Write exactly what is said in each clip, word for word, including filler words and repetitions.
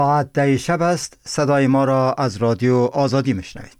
ساعت ده شب است. صدای ما را از رادیو آزادی میشنوید.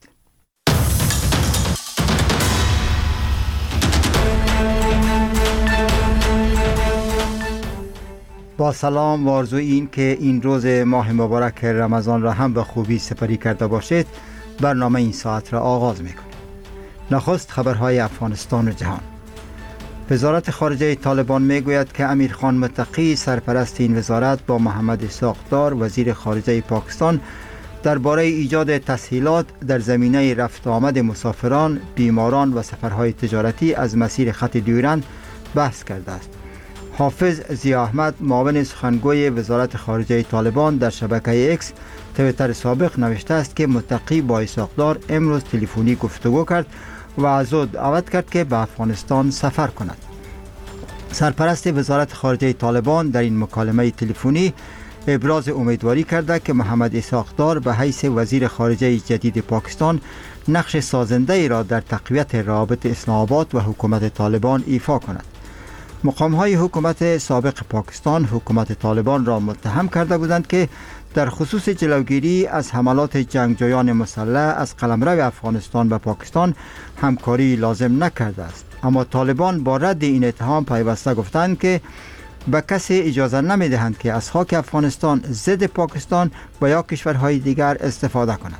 با سلام و آرزوی این که این روز ماه مبارک رمضان را هم به خوبی سپری کرده باشید، برنامه این ساعت را آغاز میکنیم. نخست خبرهای افغانستان و جهان. وزارت خارجه طالبان میگوید که امیر خان متقی سرپرست این وزارت با محمد اسحاق دار وزیر خارجه پاکستان درباره ایجاد تسهیلات در زمینه رفت آمد مسافران، بیماران و سفرهای تجارتی از مسیر خط دیورند بحث کرده است. حافظ ضیا احمد معاون سخنگوی وزارت خارجه طالبان در شبکه اکس تویتر سابق نوشته است که متقی با اسحاق دار امروز تلفنی گفتگو کرد و از او دعوت کرد که به افغانستان سفر کند. سرپرست وزارت خارجه طالبان در این مکالمه تلفنی ابراز امیدواری کرده که محمد اسحاق دار به حیث وزیر خارجه جدید پاکستان نقش سازنده ای را در تقویت روابط اسلام آباد و حکومت طالبان ایفا کند. مقام‌های حکومت سابق پاکستان حکومت طالبان را متهم کرده بودند که در خصوص جلوگیری از حملات جنگجویان مسلح از قلمرو افغانستان به پاکستان همکاری لازم نکرده است. اما طالبان با رد این اتهام پیوسته گفتند که به کسی اجازه نمی‌دهند که از خاک افغانستان ضد پاکستان و یا کشورهای دیگر استفاده کند.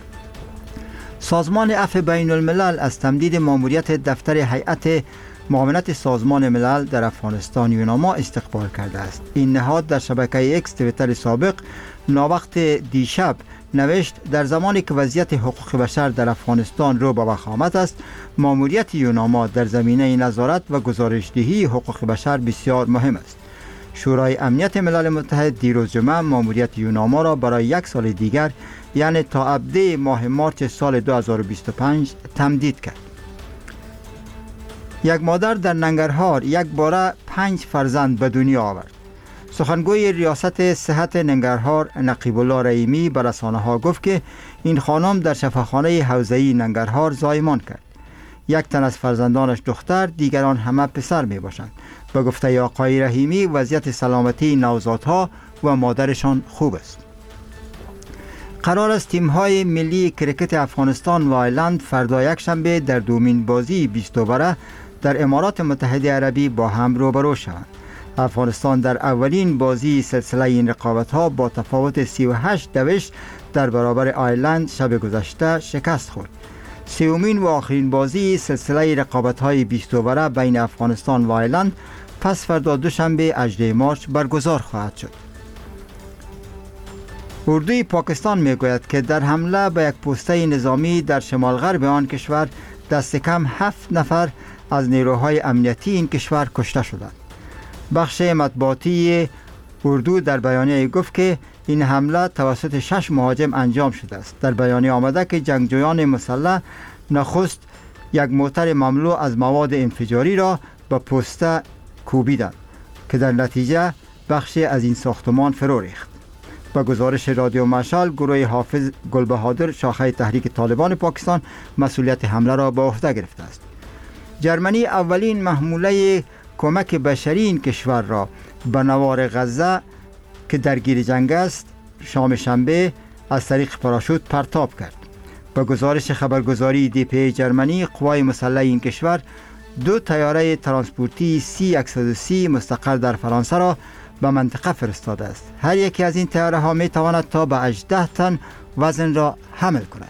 سازمان عفو بین الملل از تمدید ماموریت دفتر هیئت معاونت سازمان ملل در افغانستان یوناما استقبال کرده است. این نهاد در شبکه اکس تویتر سابق ناوقت دیشب نوشت در زمانی که وضعیت حقوق بشر در افغانستان رو به وخامت است، ماموریت یوناما در زمینه نظارت و گزارشدهی حقوق بشر بسیار مهم است. شورای امنیت ملل متحد دیروز جمعه ماموریت یوناما را برای یک سال دیگر یعنی تا ابد ماه مارس سال دو هزار و بیست و پنج تمدید کرد. یک مادر در ننگرهار یک باره پنج فرزند به دنیا آورد. سخنگوی ریاست صحت ننگرهار نقیب الله رحیمی به رسانه‌ها گفت که این خانم در شفاخانه حوزه‌ای ننگرهار زایمان کرد. یک تن از فرزندانش دختر، دیگران همه پسر می باشند. به گفته آقای رحیمی وضعیت سلامتی نوزادها و مادرشان خوب است. قرار است تیم‌های ملی کرکت افغانستان و آیلند فردا یک شنبه در دومین بازی بیست اووره در امارات متحده عربی با هم روبرو شوند. افغانستان در اولین بازی سلسله این رقابت‌ها با تفاوت سی و هشت دویست در برابر آیلند شب گذشته شکست خورد. سومین و آخرین بازی سلسله رقابت‌های بیست اووره بین افغانستان و آیلند پس فردا دوشنبه هجدهم مارس برگزار خواهد شد. اردوی پاکستان میگوید که در حمله به یک پوسته نظامی در شمال غرب آن کشور دست کم هفت نفر از نیروهای امنیتی این کشور کشته شدند. بخش مطبوعاتی اردو در بیانیه گفت که این حمله توسط شش مهاجم انجام شده است. در بیانیه آمده که جنگجویان مسلح نخست یک موتر مملو از مواد انفجاری را به پوسته کوبیدند که در نتیجه بخشی از این ساختمان فرو ریخت. با گزارش رادیو مشعل، گروه حافظ گلبهادر شاخه تحریک طالبان پاکستان مسئولیت حمله را به عهده گرفته است. جرمنی اولین محموله کمک بشری این کشور را به نوار غزه که درگیر جنگ است شام شنبه از طریق پاراشوت پرتاب کرد. با گزارش خبرگزاری دی پی جرمنی، قوای مسلح این کشور دو طیاره ترانسپورتی سی صد و سی مستقر در فرانسه را به منطقه فرستاده است. هر یکی از این طیاره ها می تواند تا به هجده تن وزن را حمل کند.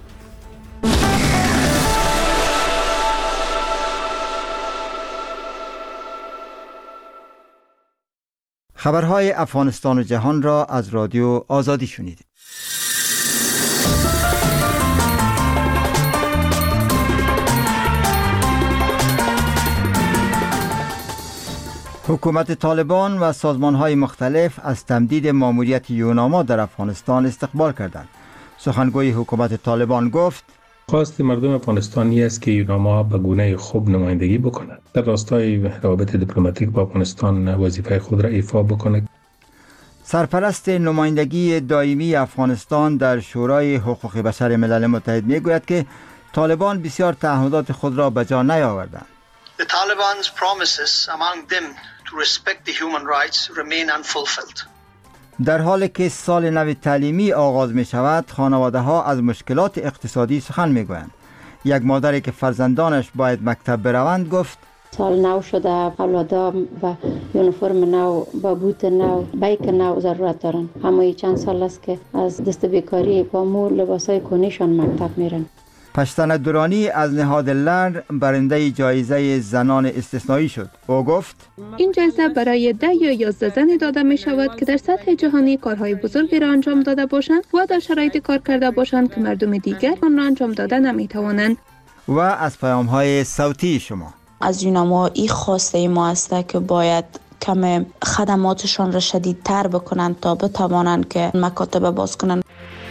خبرهای افغانستان و جهان را از رادیو آزادی شنیدید. حکومت طالبان و سازمان‌های مختلف از تمدید ماموریت یوناما در افغانستان استقبال کردند. سخنگوی حکومت طالبان گفت: خواست مردم افغانستانی است که یوناما به گونه خوب نمایندگی بکند. در راستای روابط دیپلماتیک با افغانستان وظیفه خود را ایفا بکند. سرپرست نمایندگی دائمی افغانستان در شورای حقوق بشر ملل متحد میگوید که طالبان بسیار تعهدات خود را به جا نیاوردند. The Taliban's promises among them to respect the human rights remain unfulfilled. در حالی که سال نو تعلیمی آغاز می شود، خانواده ها از مشکلات اقتصادی سخن می گویند. یک مادری که فرزندانش باید مکتب بروند گفت: سال نو شده، اولادا با یونیفرم نو، با بوت نو، بیک نو ضرورت دارن. همه چند سال است که از دست بیکاری با مو لباسای کونیشان مکتب میرن. پشتن دورانی از نهاد لر برنده جایزه زنان استثنایی شد. او گفت: این جایزه برای ده یا یازده زنی داده می شود که در سطح جهانی کارهای بزرگی را انجام داده باشند و در شرایط کار کرده باشند که مردم دیگر آن را انجام داده نمی توانند. و از پیام‌های صوتی شما: از یوناما این خواسته ما است که باید کم خدماتشان را شدیدتر بکنند تا بتوانند که مکاتب باز کنند.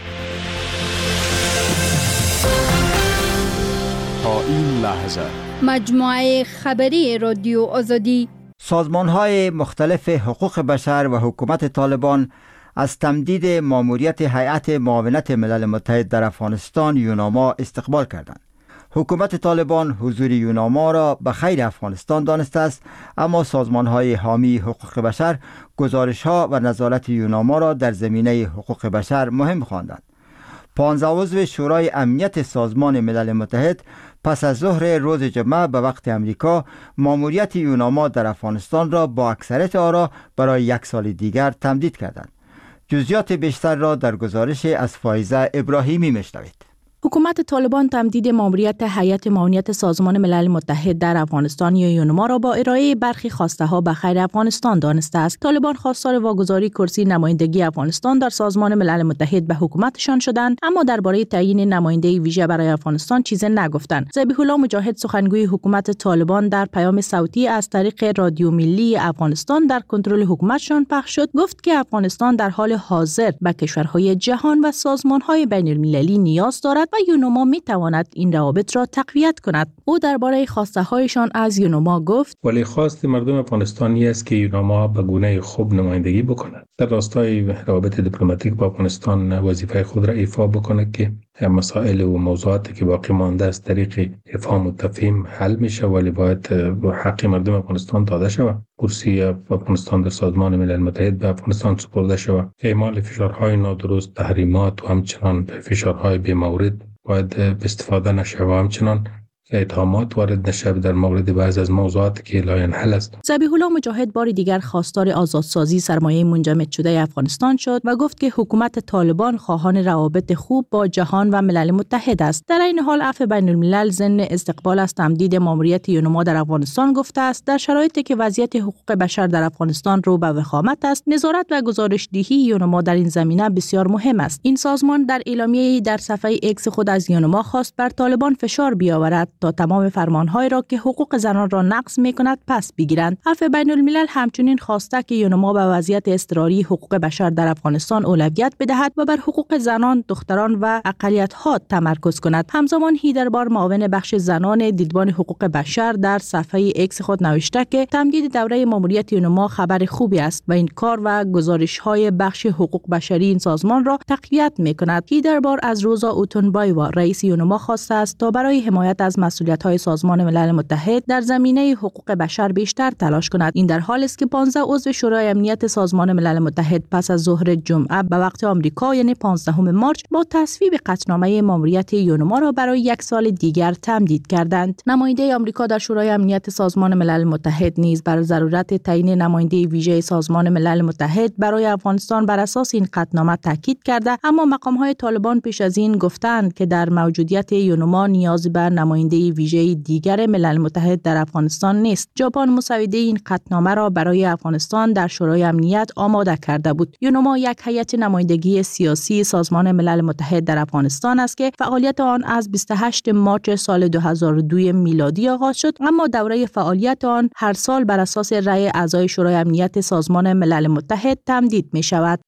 تا این لحظه مجموعه خبری رادیو آزادی. سازمان‌های مختلف حقوق بشر و حکومت طالبان از تمدید ماموریت هیئت معاونت ملل متحد در افغانستان یوناما استقبال کردند. حکومت طالبان حضور یوناما را به خیر افغانستان دانسته است، اما سازمان‌های حامی حقوق بشر گزارش‌ها و نظارت یوناما را در زمینه حقوق بشر مهم خواندند. پانزده عضو شورای امنیت سازمان ملل متحد پس از ظهر روز جمعه به وقت امریکا ماموریت یوناما در افغانستان را با اکثریت آرا برای یک سال دیگر تمدید کردند. جزئیات بیشتر را در گزارش از فایزه ابراهیمی میشنوید. حکومت طالبان تمدید ماموریت هیئت معاونت سازمان ملل متحد در افغانستان یا یوناما را با ارائه برخی خواسته ها به خیر افغانستان دانسته است. طالبان خواستار واگذاری کرسی نمایندگی افغانستان در سازمان ملل متحد به حکومتشان شدند، اما درباره تعیین نماینده ویژه برای افغانستان چیزی نگفتند. ذبیح الله مجاهد سخنگوی حکومت طالبان در پیام صوتی از طریق رادیو ملی افغانستان در کنترل حکومتشان پخش شد گفت که افغانستان در حال حاضر به کشورهای جهان و سازمانهای بین المللی نیاز دارد و یوناما می تواند این روابط را تقویت کند. او درباره خواسته هایشان از یوناما گفت: ولی خواست مردم افغانستانی است که یوناما به گونه خوب نمایندگی بکند. در راستای روابط دیپلماتیک با افغانستان وظیفه خود را ایفا بکند که مسائل و موضوعاتی که باقی مانده است طریق افهام و تفهیم حل میشه، ولی باید حق مردم افغانستان داده شود. کرسی افغانستان در سازمان ملل متحد به افغانستان سپرده شود. اعمال فشارهای نادرست، تحریمات و همچنان فشارهای بی‌مورد باید به استفاده نشه و همچنان اتهامات وارد نشه در مورد بعضی از موضوعاتی که لاینحل است. ذبیح الله مجاهد بار دیگر خواستار آزادسازی سرمایه منجمد شده افغانستان شد و گفت که حکومت طالبان خواهان روابط خوب با جهان و ملل متحد است. در این حال عفو بین الملل ضمن استقبال از تمدید ماموریت یوناما در افغانستان گفته است در شرایطی که وضعیت حقوق بشر در افغانستان رو به وخامت است، نظارت و گزارش‌دهی یوناما در این زمینه بسیار مهم است. این سازمان در اعلامیه‌ای در صفحه ایکس خود از یوناما خواست بر طالبان فشار بیاورد تا تمام فرمان‌های را که حقوق زنان را نقض می‌کند پس بگیرند. عفو بین الملل همچنین خواسته که یوناما به وضعیت اضطراری حقوق بشر در افغانستان اولویت بدهد و بر حقوق زنان، دختران و اقلیت‌ها تمرکز کند. همزمان هیدربار معاون بخش زنان دیدبان حقوق بشر در صفحه ایکس خود نوشته که تمدید دوره ماموریت یوناما خبر خوبی است و این کار و گزارش‌های بخش حقوق بشری این سازمان را تقویت می‌کند. هیدربار از روزا اوتونبایوا رئیس یوناما خواسته است تا برای حمایت از مسئولیت‌های سازمان ملل متحد در زمینه حقوق بشر بیشتر تلاش کند. این در حالی است که پانزده عضو شورای امنیت سازمان ملل متحد پس از ظهر جمعه به وقت آمریکا یعنی پانزدهم مارس با تصویب قطعنامه ماموریت یوناما را برای یک سال دیگر تمدید کردند. نماینده آمریکا در شورای امنیت سازمان ملل متحد نیز بر ضرورت تعیین نماینده ویژه سازمان ملل متحد برای افغانستان بر اساس این قطعنامه تاکید کرده، اما مقام‌های طالبان پیش از این گفتند که در موجودیت یوناما نیازی به نماینده ویژه دیگر ملل متحد در افغانستان نیست. ژاپن مسوده این قطعنامه را برای افغانستان در شورای امنیت آماده کرده بود. یوناما یک هیئت نمایندگی سیاسی سازمان ملل متحد در افغانستان است که فعالیت آن از بیست و هشتم مارس سال دو هزار و دو میلادی آغاز شد، اما دوره فعالیت آن هر سال بر اساس رأی اعضای شورای امنیت سازمان ملل متحد تمدید می شود.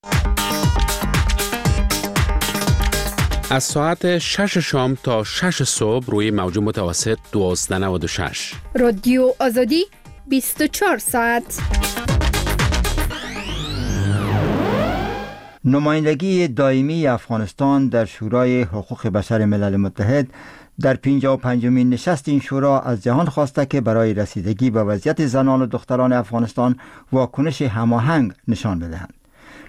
از ساعت شش شام تا شش صبح روی موج متوسط دوازده نود و شش رادیو آزادی بیست و چهار ساعت. نمایندگی دائمی افغانستان در شورای حقوق بشر ملل متحد در پنجاه و پنجمین نشست این شورا از جهان خواسته که برای رسیدگی به وضعیت زنان و دختران افغانستان واکنش هماهنگ نشان بدهند.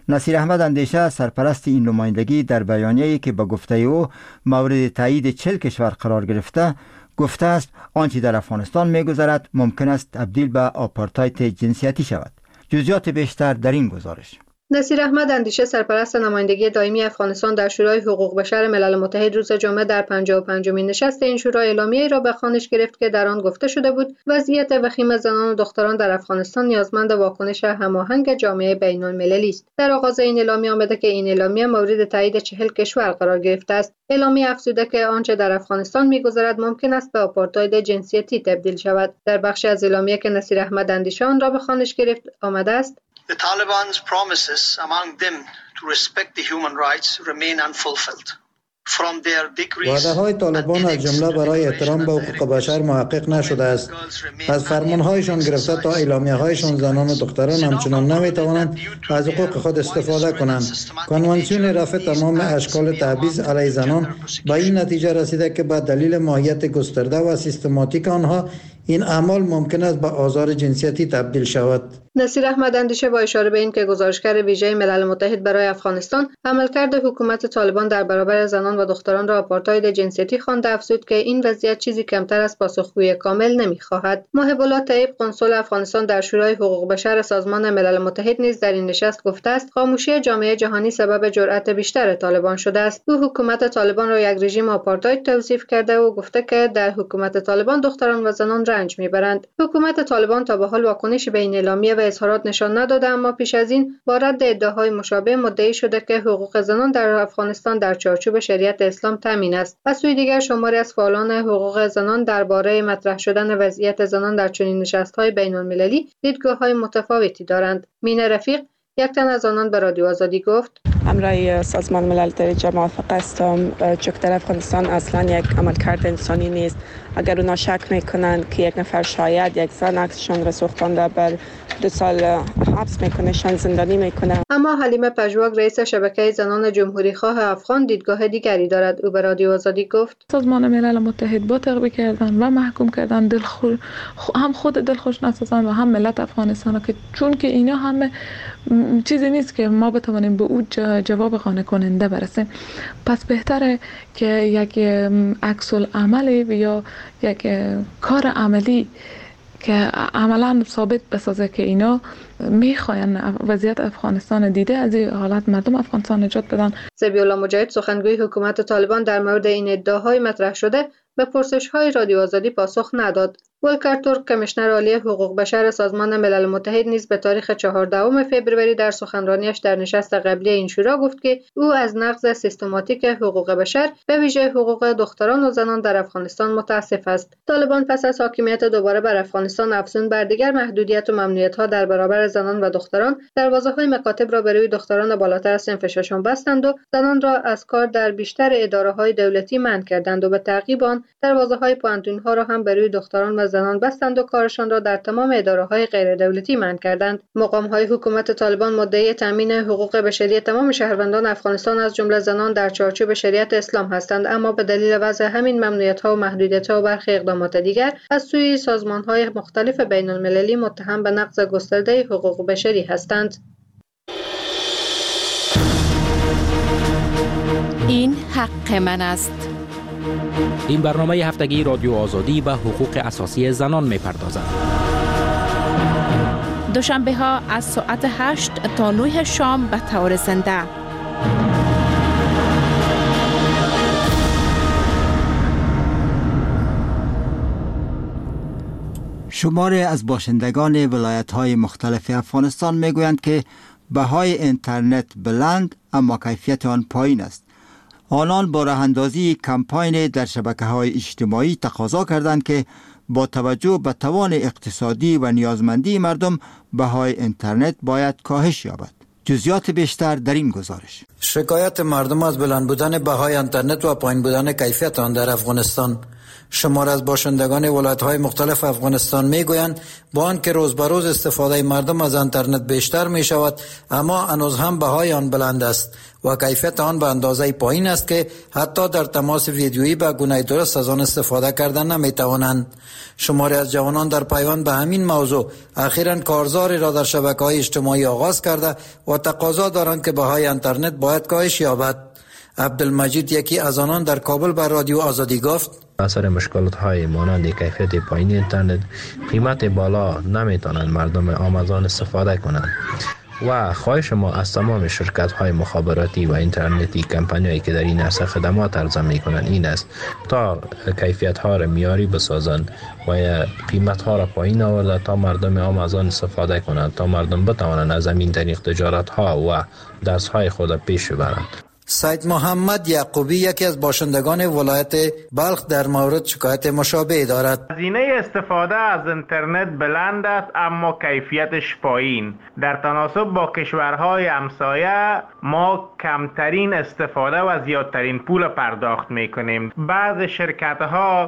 نصیر احمد اندیشه سرپرست این نمایندگی در بیانیه‌ای که به گفته او مورد تایید چهل کشور قرار گرفته گفته است آنچه در افغانستان می‌گذرد ممکن است تبدیل به آپارتاید جنسیتی شود. جزئیات بیشتر در این گزارش. نصیر احمد اندیشه سرپرست نمایندگی دائمی افغانستان در شورای حقوق بشر ملل متحد روز جمعه در پنجاه و پنجمین نشست این شورا اعلامیه‌ای را به خوانش گرفت که در آن گفته شده بود وضعیت وخیم زنان و دختران در افغانستان نیازمند واکنش هماهنگ جامعه بین‌المللی است. در آغاز این اعلامیه آمده که این اعلامیه مورد تایید چهل کشور قرار گرفته است. اعلامیه افزوده که آنچه در افغانستان می‌گذرد ممکن است به آپارتاید جنسیتی تبدیل شود. در بخش از اعلامیه که نصیر احمد اندیشه آن را به خوانش گرفت آمده است: The Taliban's promises among them to respect the human rights remain unfulfilled. From their decrees وعده‌های طالبان از جمله برای احترام به حقوق بشر محقق نشده است. از فرمان‌هایشان گرفته تا اعلامیه‌هایشان زنان و دختران همچنان نمی‌توانند از حقوق خود استفاده کنند. کنوانسیون رفع تمام اشکال تبعیض علیه زنان به این نتیجه رسیده که به دلیل ماهیت گسترده و سیستماتیک آنها این اعمال ممکن است به آزار جنسیتی تبدیل شود. نصیر احمد اندیشه با اشاره به این که گزارشگر ویژه ملل متحد برای افغانستان عملکرد حکومت طالبان در برابر زنان و دختران را آپارتاید جنسیتی خوانده افزود که این وضعیت چیزی کمتر از پاسخگویی کامل نمی‌خواهد. محب الله طیب قنسل افغانستان در شورای حقوق بشر سازمان ملل متحد نیز در این نشست گفته است خاموشی جامعه جهانی سبب جرأت بیشتر طالبان شده است. او حکومت طالبان را یک رژیم آپارتاید توصیف کرده و گفته که در حکومت طالبان دختران و زنان رنج میبرند. حکومت طالبان تا به حال واکنشی به این اعلامیه و اظهارات نشان نداده، اما پیش از این با رد ادعاهای مشابه مدعی شده که حقوق زنان در افغانستان در چارچوب شریعت اسلام تامین است. از سوی دیگر شماری از فعالان حقوق زنان درباره مطرح شدن وضعیت زنان در چنین نشست‌های بین‌المللی دیدگاه‌های متفاوتی دارند. مینه رفیق یک تن از آنان به رادیو آزادی گفت: امرای سازمان ملل در اینجا موافق هستم، چون در افغانستان اصلا یک عملکرد انسانی نیست. اگر اونا شک میکنند که یک نفر شاید یک زن عکسشان را سوختانده بر دو سال حبس میکنهشان زندانی میکنه. اما حلیمه پژواک رئیس شبکه زنان جمهوری خواه افغان دیدگاه دیگری دارد. او به رادیو آزادی گفت: سازمان ملل متحد با تغییر کردن و محکوم کردن دلخور هم خود دلخوش نسازن و هم ملت افغانستان، که چون که اینا همه چیزی نیست که ما بتوانیم به او جواب قانع کننده برسیم. پس بهتره که یک عکس العملی یا یک کار عملی که عملا ثابت بسازه که اینا میخواین وضعیت افغانستان دیده از این حالت مردم افغانستان نجات بدن. ذبیح الله مجاهد سخنگوی حکومت طالبان در مورد این ادعاهای مطرح شده به پرسش‌های رادیو آزادی پاسخ نداد. ولکر ترک کمیشنر عالی حقوق بشر سازمان ملل متحد نیز به تاریخ چهاردهم فوریه در سخنرانیش در نشست قبلی این شورا گفت که او از نقض سیستماتیک حقوق بشر به ویژه حقوق دختران و زنان در افغانستان متاسف است. طالبان پس از حاکمیت دوباره بر افغانستان افزون بر دیگر محدودیت و ممنوعیت‌ها در برابر زنان و دختران، دروازه‌های مکاتب را به روی دختران بالاتر از صنف ششم بستند و زنان را از کار در بیشتر اداره‌های دولتی منع کردند و به تعقیب آن دروازه‌های پوانتون‌ها را هم به روی دختران و زنان بستند و کارشان را در تمام اداره‌های غیر دولتی منع کردند. مقام‌های حکومت طالبان مدعی تامین حقوق بشری تمام شهروندان افغانستان از جمله زنان در چارچوب شریعت اسلام هستند، اما به دلیل وضع همین ممنوعیت‌ها و محدودیت‌ها و برخی اقدامات دیگر از سوی سازمان‌های مختلف بین‌المللی متهم به نقض گسترده حقوق بشری هستند. این حق من است. این برنامه هفتگی رادیو آزادی به حقوق اساسی زنان می‌پردازد. دوشنبه ها از ساعت هشت تا نه شام به طور زنده. شماری از باشندگان ولایت‌های مختلف افغانستان می‌گویند که بهای اینترنت بلند اما کیفیت آن پایین است. آنان با راه‌اندازی کمپاین در شبکه‌های اجتماعی تقاضا کردند که با توجه به توان اقتصادی و نیازمندی مردم بهای اینترنت باید کاهش یابد. جزئیات بیشتر در این گزارش. شکایت مردم از بلند بودن بهای اینترنت و پایین بودن کیفیت آن در افغانستان شمار از باشندگان ولایت‌های مختلف افغانستان میگویند با آنکه روز به روز استفاده مردم از اینترنت بیشتر می شود، اما هنوز هم بهای آن بلند است و کیفیت آن به اندازه پایین است که حتی در تماس ویدیویی به گونه درست از آن استفاده کردن نمی توانند. شماری از جوانان در پیوند به همین موضوع اخیراً کارزاری را در شبکه‌های اجتماعی آغاز کرده و تقاضا دارند که بهای اینترنت باید کاهش یابد. عبدالمجید یکی از آنان در کابل بر رادیو آزادی گفت: اثر مشکلات های مانند کیفیت پایین اینترنت، قیمت بالا، نمیتونند مردم آمازون استفاده کنند و خواهش ما از تمام شرکت های مخابراتی و اینترنتی کمپانیایی که در این عرصه خدمات عرضه میکنند این است تا کیفیت ها را معیاری بسازند و قیمت ها را پایین آورده تا مردم آمازون استفاده کنند، تا مردم بتوانند از همین طریق تجارت ها و درس های خود پیش ببرند. سید محمد یعقوبی یکی از باشندگان ولایت بلخ در مورد شکایت مشابه دارد. هزینه استفاده از اینترنت بلند است اما کیفیتش پایین. در تناسب با کشورهای همسایه ما کمترین استفاده و زیادترین پول پرداخت میکنیم. بعض شرکت ها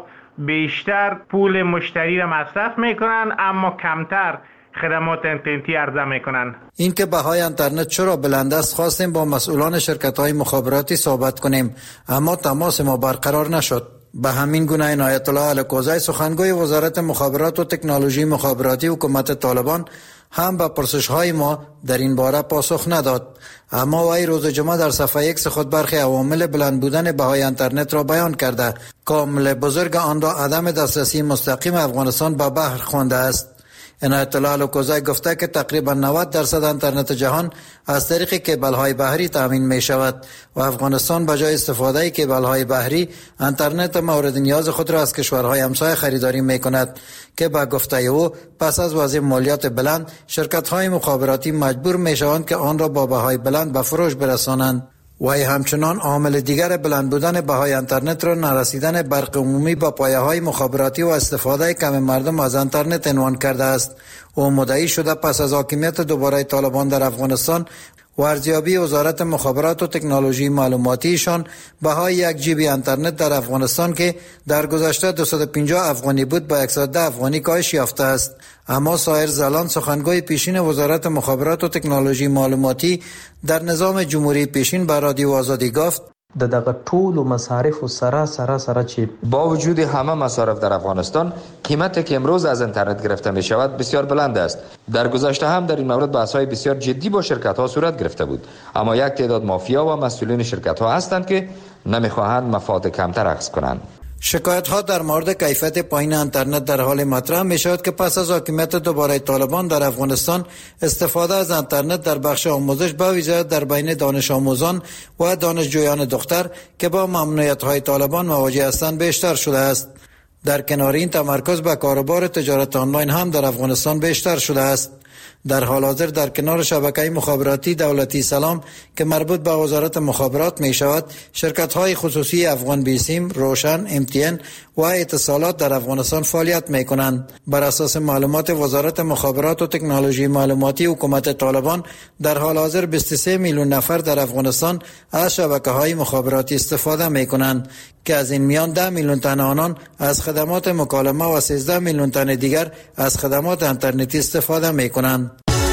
بیشتر پول مشتری را مصرف میکنن اما کمتر خدمات اینترنتی عرضه میکنن. این که بهای اینترنت چرا بلند است خواستیم با مسئولان شرکت‌های مخابراتی صحبت کنیم، اما تماس ما برقرار نشد. به همین گونه عنایت الله الکوزی سخنگوی وزارت مخابرات و تکنولوژی مخابراتی حکومت طالبان هم به پرسش‌های ما در این باره پاسخ نداد، اما وی روز جمعه در صفحه ایکس خود برخی عوامل بلند بودن بهای اینترنت را بیان کرده که عامل بزرگ آن را عدم دسترسی مستقیم افغانستان به بحر خوانده است. عنایت الله الکوزی گفته که تقریبا نود درصد اینترنت جهان از طریق کیبل‌های بحری تامین می شود و افغانستان به جای استفاده کیبل‌های بحری اینترنت مورد نیاز خود را از کشورهای همسایه خریداری می کند که به گفته او پس از وضع مالیات بلند شرکت‌های مخابراتی مجبور می شوند که آن را با بهای بلند به فروش برسانند. و همچنان عامل دیگر بلند بودن بهای اینترنت را نرسیدن برق عمومی با پایه‌های مخابراتی و استفاده کم مردم از اینترنت عنوان کرده است. او مدعی شده پس از حاکمیت دوباره طالبان در افغانستان و ارزیابی وزارت مخابرات و تکنولوژی معلوماتیشان بهای یک جیبی اینترنت در افغانستان که در گذشته دویست و پنجاه افغانی بود به صد و ده افغانی کاهش یافته است. اما سایر زلان سخنگوی پیشین وزارت مخابرات و تکنولوژی معلوماتی در نظام جمهوری پیشین به رادیو آزادی گفت: د دغه ټولو مصارف سره سره سره چې با وجود همه مصارف در افغانستان قیمتی که امروز از اینترنت گرفته می شود بسیار بلند است. در گذشته هم در این مورد بحث‌های بسیار جدی با شرکت ها صورت گرفته بود، اما یک تعداد مافیا و مسئولین شرکت ها هستند که نمیخواهند مفاد کمتر اخذ کنند. شکایت ها در مورد کیفیت پایین اینترنت در حال مطرح می شود که پس از حاکمیت دوباره طالبان در افغانستان استفاده از اینترنت در بخش آموزش به ویژه در بین دانش آموزان و دانشجویان دختر که با ممنوعیت های طالبان مواجه هستند بیشتر شده است. در کنار این تمرکز به کاروبار تجارت آنلاین هم در افغانستان بیشتر شده است. در حال حاضر در کنار شبکه مخابراتی دولتی سلام که مربوط به وزارت مخابرات می شود، شرکت های خصوصی افغان بیسیم، روشن، ام تی ان و اتصالات در افغانستان فعالیت می کنند. بر اساس معلومات وزارت مخابرات و تکنولوژی معلوماتی حکومت طالبان در حال حاضر بیست و سه میلیون نفر در افغانستان از شبکه های مخابراتی استفاده می کنند که از این میان ده میلیون تن آنان از خدمات مکالمه و سیزده میلیون تن دیگر از خدمات اینترنتی استفاده می کنند.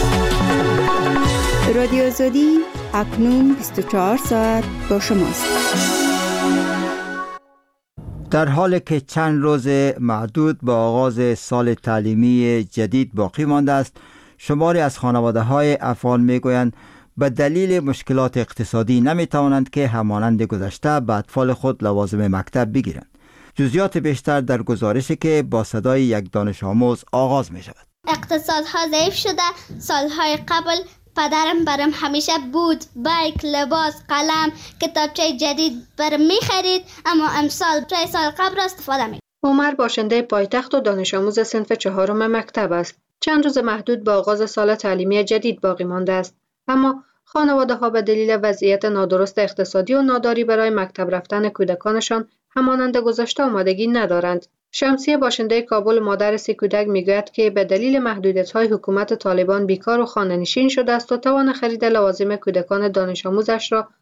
رادیو آزادی اکنون بیست و چهار ساعت با شماست. در حالی که چند روز معدود با آغاز سال تعلیمی جدید باقی مانده است، شماری از خانواده‌های افغان میگویند به دلیل مشکلات اقتصادی نمیتوانند که همانند گذشته به اطفال خود لوازم مکتب بگیرند. جزئیات بیشتر در گزارشی که با صدای یک دانش آموز آغاز می شود. اقتصادها ضعیف شده. سالهای قبل پدرم برام همیشه بود بایک، لباس، قلم، کتابچه جدید برام می‌خرید، اما امسال جای سال قبل استفاده می. عمر باشنده پایتخت و دانش آموز صنف چهارم مکتب است. چند روز محدود با آغاز سال تعلیمی جدید باقی مانده است، اما خانواده‌ها به دلیل وضعیت نادرست اقتصادی و ناداری برای مکتب رفتن کودکانشان همانند گذشته آمادگی ندارند. شمسیه باشنده کابل مادر سه کودک میگوید که به دلیل محدودیت‌های حکومت طالبان بیکار و خانه‌نشین شده است و توان خرید لوازم کودکان دانش آموزش را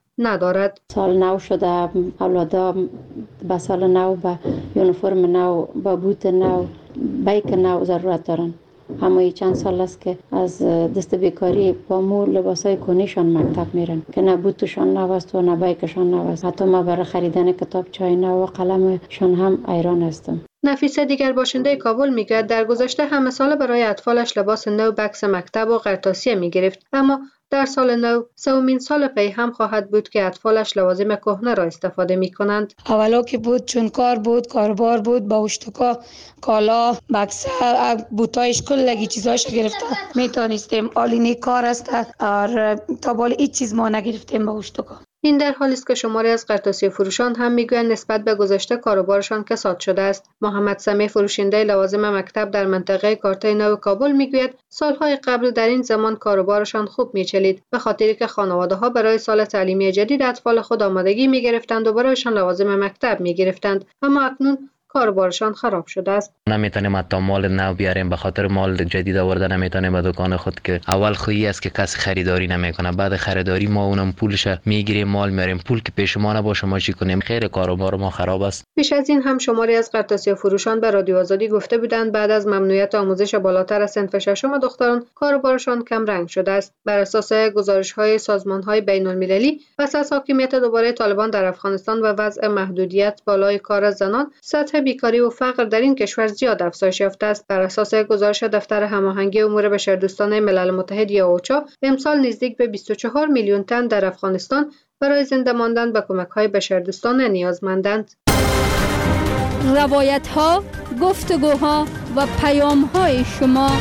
ندارد. سال نو شده، اولادا به سال نو به یونیفرم نو، به بوت نو، بیک نو ضرورت دارن. همه چند سال است که از دست بیکاری با مو لباسای کنیشان مکتب میرن که نه بوتشان نو است و نه بیکشان نو است. حتی ما برای خریدن کتاب چای نو و قلمشان هم ایران هستم. نفیسه دیگر باشنده کابل میگوید در گذشته همه سال برای اطفالش لباس نو، بکس مکتب و قرطاسیه میگرفت، اما در سال نو سومین سال پی هم خواهد بود که اطفالش لوازم کهنه را استفاده می کنند. اولا که بود چون کار بود، کاربار بود، با اشتکا کالا، بکس، بوتایش کلگی چیزایش گرفته میتونستیم. آلینی کار است اور تا بال هیچ چیز ما نگرفتیم با اشتکا. این در حالی است که شماری از قرطاسی فروشان هم میگویند نسبت به گذشته کاروبارشان کساد شده است. محمد سمی فروشنده لوازم مکتب در منطقه کارته نو کابل میگوید سالهای قبل در این زمان کاروبارشان خوب میچلید، به خاطری که خانواده‌ها برای سال تعلیمی جدید اطفال خود آمادگی میگرفتند و برایشان لوازم مکتب میگرفتند، اما اکنون کاروبارشان خراب شده است. نمیتونیم حتی مال نو بیاریم، به خاطر مال جدید آورده نمیتونیم به دکان خود که اول خویی است که کسی خریداری نمیکنه، بعد خریداری ما اونم پولش میگیریم مال میاریم، پول که پیش ما نباشه ما چی کنیم؟ خیر کاروبار ما خراب است. پیش از این هم شماری از قرطاسی فروشان به رادیو آزادی گفته بودند بعد از ممنوعیت آموزش بالاتر از صنف ششم دختران کاروبارشان کم رنگ شده است. بر اساس گزارش‌های سازمان‌های بین‌المللی پس از حاکمیت دوباره طالبان در افغانستان و وضع محدودیت بالای کار زنان، سطح بیکاری و فقر در این کشور زیاد افزایش یافته است. بر اساس گزارش دفتر هماهنگی امور بشردوستانه ملل متحد یا اوچا، امسال نزدیک به بیست و چهار میلیون تن در افغانستان برای زنده ماندن به کمک‌های بشردوستانه نیازمندند. روایت‌ها، گفتگوها و پیام‌های شما.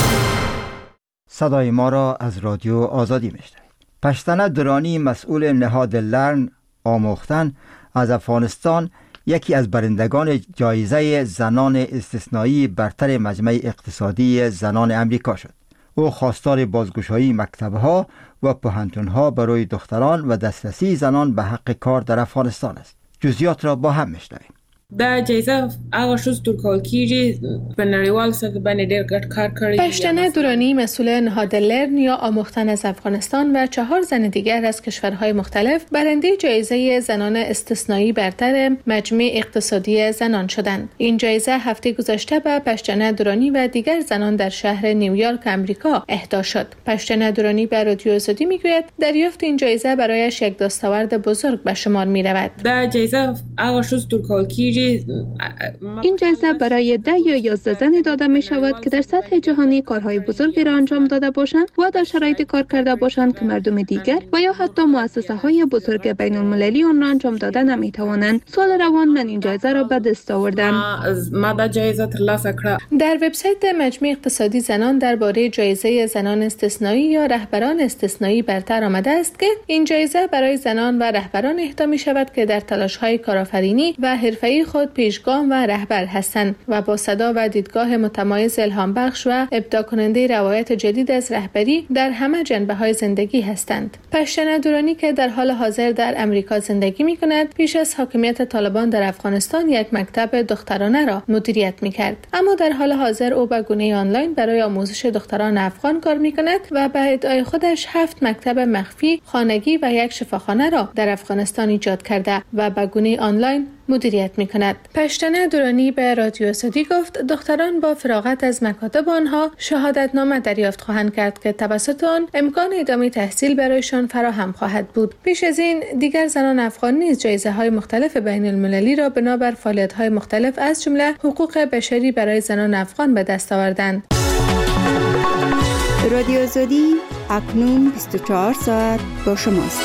صدای ما را از رادیو آزادی میشنوید. پشتنه درانی مسئول نهاد لرن آموختن از افغانستان یکی از برندگان جایزه زنان استثنایی برتر مجمع اقتصادی زنان امریکا شد. او خواستار بازگشایی مکتب‌ها و پوهنتون‌ها برای دختران و دسترسی زنان به حق کار در افغانستان است. جزئیات را با هم میشنویم. دا جایزه هغه شوز ورکول کیږي په نړیوال سطح باندې ډېر ګډ کار کړی. پشتنه دورانی مسئول نهاد لرن یا آموختن از افغانستان و چهار زن دیگر از کشورهای مختلف برنده جایزه زنان استثنایی برتر مجمع اقتصادی زنان شدند. این جایزه هفته گذشته به پشتنه دورانی و دیگر زنان در شهر نیویورک امریکا اهدا شد. پشتنه دورانی به رادیو آزادی میگوید دریافت این جایزه برایش یک دستاورد بزرگ به شمار میرود. دا جایزه هغه شوز ورکول کیږي. این جایزه برای ده یا یازده زنی داده می شود که در سطح جهانی کارهای بزرگی را انجام داده باشند و در شرایط کار کرده باشند که مردم دیگر و یا حتی مؤسسه های بزرگ بین المللی آن را انجام داده نمی توانند. سال روان من این جایزه را به دست آوردم. ما دا جایزه ترلاسه کړه. در وبسایت مجمع اقتصادی زنان درباره جایزه زنان استثنایی یا رهبران استثنایی برتر آمده است که این جایزه برای زنان و رهبران اهدا می شود که در تلاش‌های کارآفرینی و حرفه‌ای خود پیشگام و رهبر هستند و با صدا و دیدگاه متمایز الهام بخش و ابداع کننده روایت جدید از رهبری در همه جنبه‌های زندگی هستند. پشتنه دورانی که در حال حاضر در امریکا زندگی می‌کند، پیش از حاکمیت طالبان در افغانستان یک مکتب دخترانه را مدیریت می‌کرد، اما در حال حاضر او به گونه آنلاین برای آموزش دختران افغان کار می‌کند و به ادعای خودش هفت مکتب مخفی، خانگی و یک شفاخانه را در افغانستان ایجاد کرده و به گونه آنلاین مدیریت می‌کند. پشتنه دورانی به رادیو آزادی گفت دختران با فراغت از مکاتب آنها شهادتنامه دریافت خواهند کرد که توسط آن امکان ادامه تحصیل برایشان فراهم خواهد بود. پیش از این دیگر زنان افغان نیز جایزه‌های مختلف بین المللی را بنابر فعالیت‌های مختلف از جمله حقوق بشری برای زنان افغان به دست آوردند. رادیو آزادی اکنون بیست و چهار ساعت با شماست.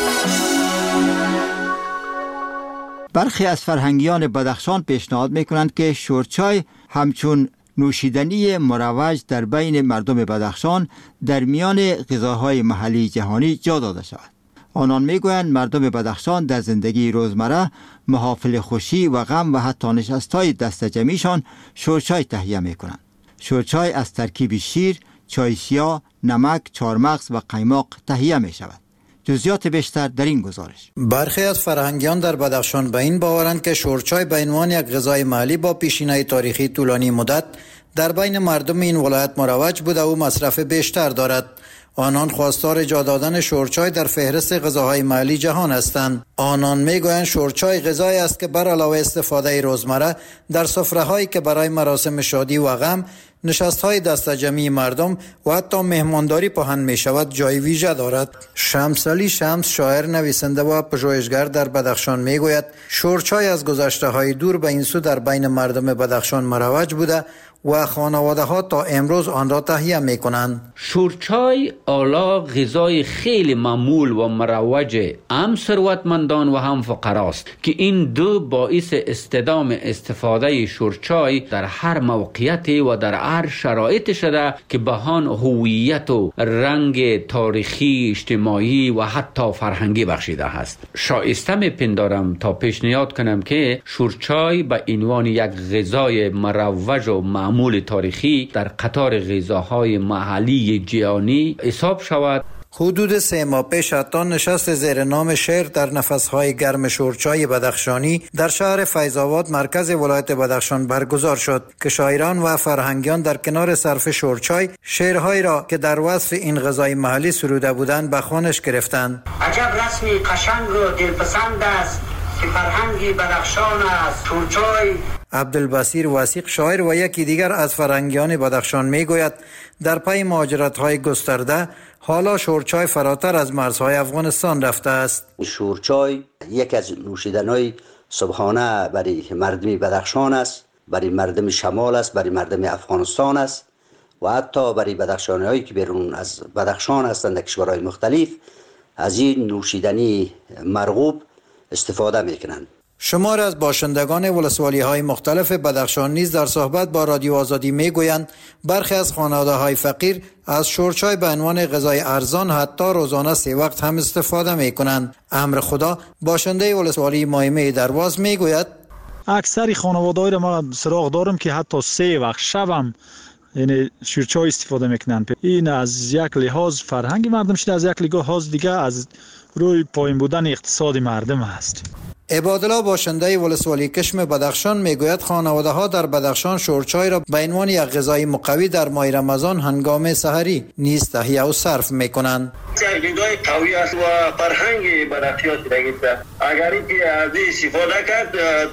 برخی از فرهنگیان بدخشان پیشنهاد میکنند که شورچای همچون نوشیدنی مروج در بین مردم بدخشان در میان غذاهای محلی جهانی جا داده شود. آنان میگویند مردم بدخشان در زندگی روزمره محافل خوشی و غم و حتی نشستهای دست جمعیشان شورچای تهیه میکنند. شورچای از ترکیب شیر، چای سیاه، نمک، چارمغز و قیماق تهیه می شود. جزئیات بیشتر در این گزارش. برخی از فرهنگیان در بدخشان به این باورند که شورچای به عنوان یک غذای محلی با پیشینه تاریخی طولانی مدت در بین مردم این ولایت مروج بوده و مصرف بیشتر دارد. آنان خواستار جا دادن شورچای در فهرست غذاهای محلی جهان هستند. آنان میگویند شورچای غذایی است که بر علاوه استفاده روزمره در سفره‌هایی که برای مراسم شادی و غم، نشست‌های دستجمعی مردم و حتی مهمانداری پهن می شود جای ویژه دارد. شمس علی شمس، شاعر، نویسنده و پژوهشگر در بدخشان میگوید شورچای از گذشته‌های دور به این سو در بین مردم بدخشان مروج بوده و خانواده ها تا امروز آن را تهیه می کنند. شورچای اعلی غذای خیلی معمول و مروج هم ثروتمندان و هم فقراست که این دو باعث استدام استفاده شورچای در هر موقعیتی و در هر شرایط شده که به آن هویت و رنگ تاریخی، اجتماعی و حتی فرهنگی بخشیده است. شایسته میپندارم تا پیشنهاد کنم که شورچای به عنوان یک غذای مروج و معمول تاریخی در قطار غذاهای محلی جهانی حساب شود. حدود سه ماه پیش حتی نشست زیر نام شعر در نفسهای گرم شورچای بدخشانی در شهر فیض‌آباد مرکز ولایت بدخشان برگزار شد که شاعران و فرهنگیان در کنار صرف شورچای شعرهایی را که در وصف این غذای محلی سروده بودند به خوانش گرفتند. عجب رسمی قشنگ و دلپسند است که فرهنگی بدخشان است شورچای. عبدالبصیر وثیق، شاعر و یکی دیگر از فرهنگیان بدخشان میگوید در پی مهاجرت‌های گسترده حالا شورچای فراتر از مرزهای افغانستان رفته است. شورچای یک از نوشیدن‌های صبحانه برای مردم بدخشان است، برای مردم شمال است، برای مردم افغانستان است و حتی برای بدخشانی‌هایی که بیرون از بدخشان هستند در کشورهای مختلف از این نوشیدنی مرغوب استفاده میکنند. شمار از باشندگان ولسوالی‌های مختلف بدخشان نیز در صحبت با رادیو آزادی میگویند برخی از خانواده‌های فقیر از شورچای به عنوان غذای ارزان حتی روزانه سه وقت هم استفاده میکنند. امر خدا، باشنده ولسوالی مایمه درواز، میگوید اکثر خانواده‌ها را ما سراغ دارم که حتی سه وقت شبم یعنی شورچای استفاده میکنن. این از یک لحاظ فرهنگ مردم شده، از یک لحاظ دیگه از روی پایین بودن اقتصاد مردم است. عبادالله، باشنده ولسوالی کشم بدخشان، میگوید خانواده ها در بدخشان شورچای را به عنوان یک غذای مقوی در ماه رمضان هنگام سحری نیز تهیه و صرف میکنند. غذای قوی است و فرهنگ بدخشان است. اگر اینکه از استفاده کرد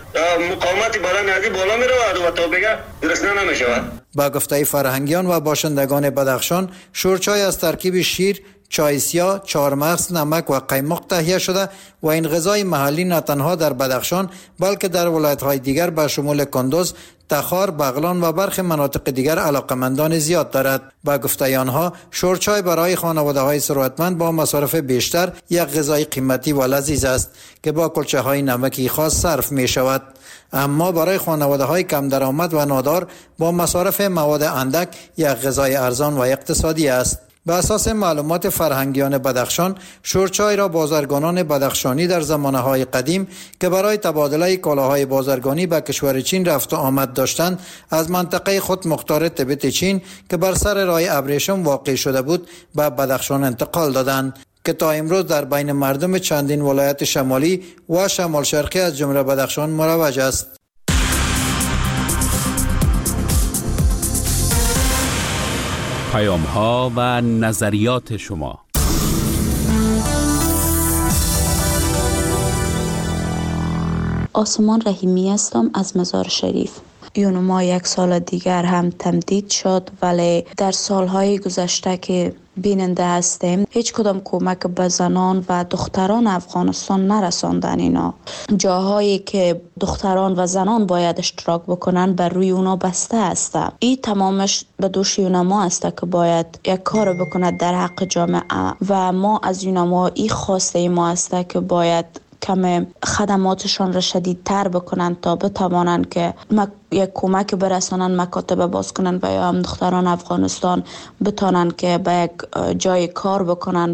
مقاومت بدن از بالا میرود و تا بگه گرسنه نمیشود. با گفته فرهنگیان و باشندگان بدخشان شورچای از ترکیب شیر، چای سیاه، چهارمغز، نمک و قیمق تهیه شده و این غذای محلی نه تنها در بدخشان بلکه در ولایت‌های دیگر به شمول کندوز، تخار، بغلان و برخی مناطق دیگر علاقمندان زیاد دارد. با گفته آنها شورچای برای خانواده‌های ثروتمند با مصارف بیشتر یک غذای قیمتی و لذیذ است که با کلچه‌های نمکی خاص صرف می شود. اما برای خانواده‌های کم درآمد و نادار با مصارف مواد اندک یک غذای ارزان و اقتصادی است. به اساس معلومات فرهنگیان بدخشان، شورچای را بازرگانان بدخشانی در زمانه‌های قدیم که برای تبادله کالاهای بازرگانی به کشور چین رفت و آمد داشتند، از منطقه خود مختار تبت چین که بر سر راه ابریشم واقع شده بود به بدخشان انتقال دادند که تا امروز در بین مردم چندین ولایت شمالی و شمال شرقی از جمله بدخشان مروج است. پیام ها و نظریات شما. آسمان رحیمی هستم از مزار شریف. یونما یک سال دیگر هم تمدید شد، ولی در سالهای گذشته که بیننده هستیم هیچ کدام کمک به زنان و دختران افغانستان نرساندن. اینا جاهایی که دختران و زنان باید اشتراک بکنن بر روی اونا بسته است. این تمامش به دوش یونما است که باید یک کار بکند در حق جامعه و ما از یونما این خواسته ما است که باید کم خدماتشان را شدیدتر بکنن تا بتوانن که یک کمک برسانن، مکاتب باز کنن و یا هم دختران افغانستان بتانن که به یک جای کار بکنن.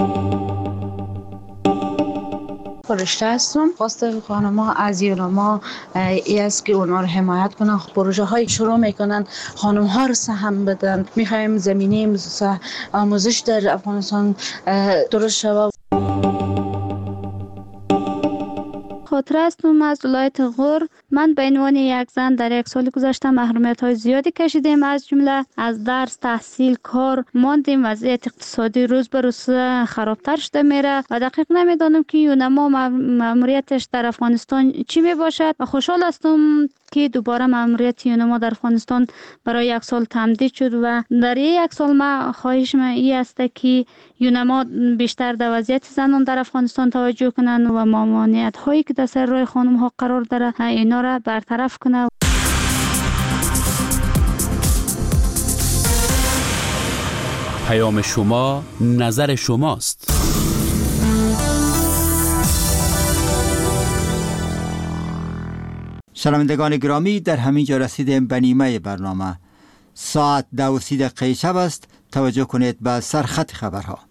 فرشته هستم. خواست خانم‌ها از یونما ای است که اونا رو حمایت کنن، پروژه های شروع میکنن، خانم ها رو سهم بدن. میخوایم زمینه آموزش در افغانستان درست شود. خاطره هستم از ولایت غور. من به عنوان یک زن در یک سال گذشته محرومیت های زیادی کشیدیم، از جمله از درس، تحصیل، کار ماندیم. وضعیت اقتصادی روز به روز خرابتر شده میره و دقیق نمیدانم که یونما ماموریتش در افغانستان چی می باشد و خوشحال هستم که دوباره ماموریت یونما در افغانستان برای یک سال تمدید شد و در یک سال ما خواهش من این است که یونما بیشتر در وضعیت زنان در افغانستان توجه کنند و ممانعت هایی که در سر راه خانم ها قرار داره اینا را برطرف کنه. پیام شما نظر شماست. شنوندگان گرامی، در همین جا رسیدیم به نیمه برنامه. ساعت دو و سی دقیقه شب است. توجه کنید به سرخط خبرها.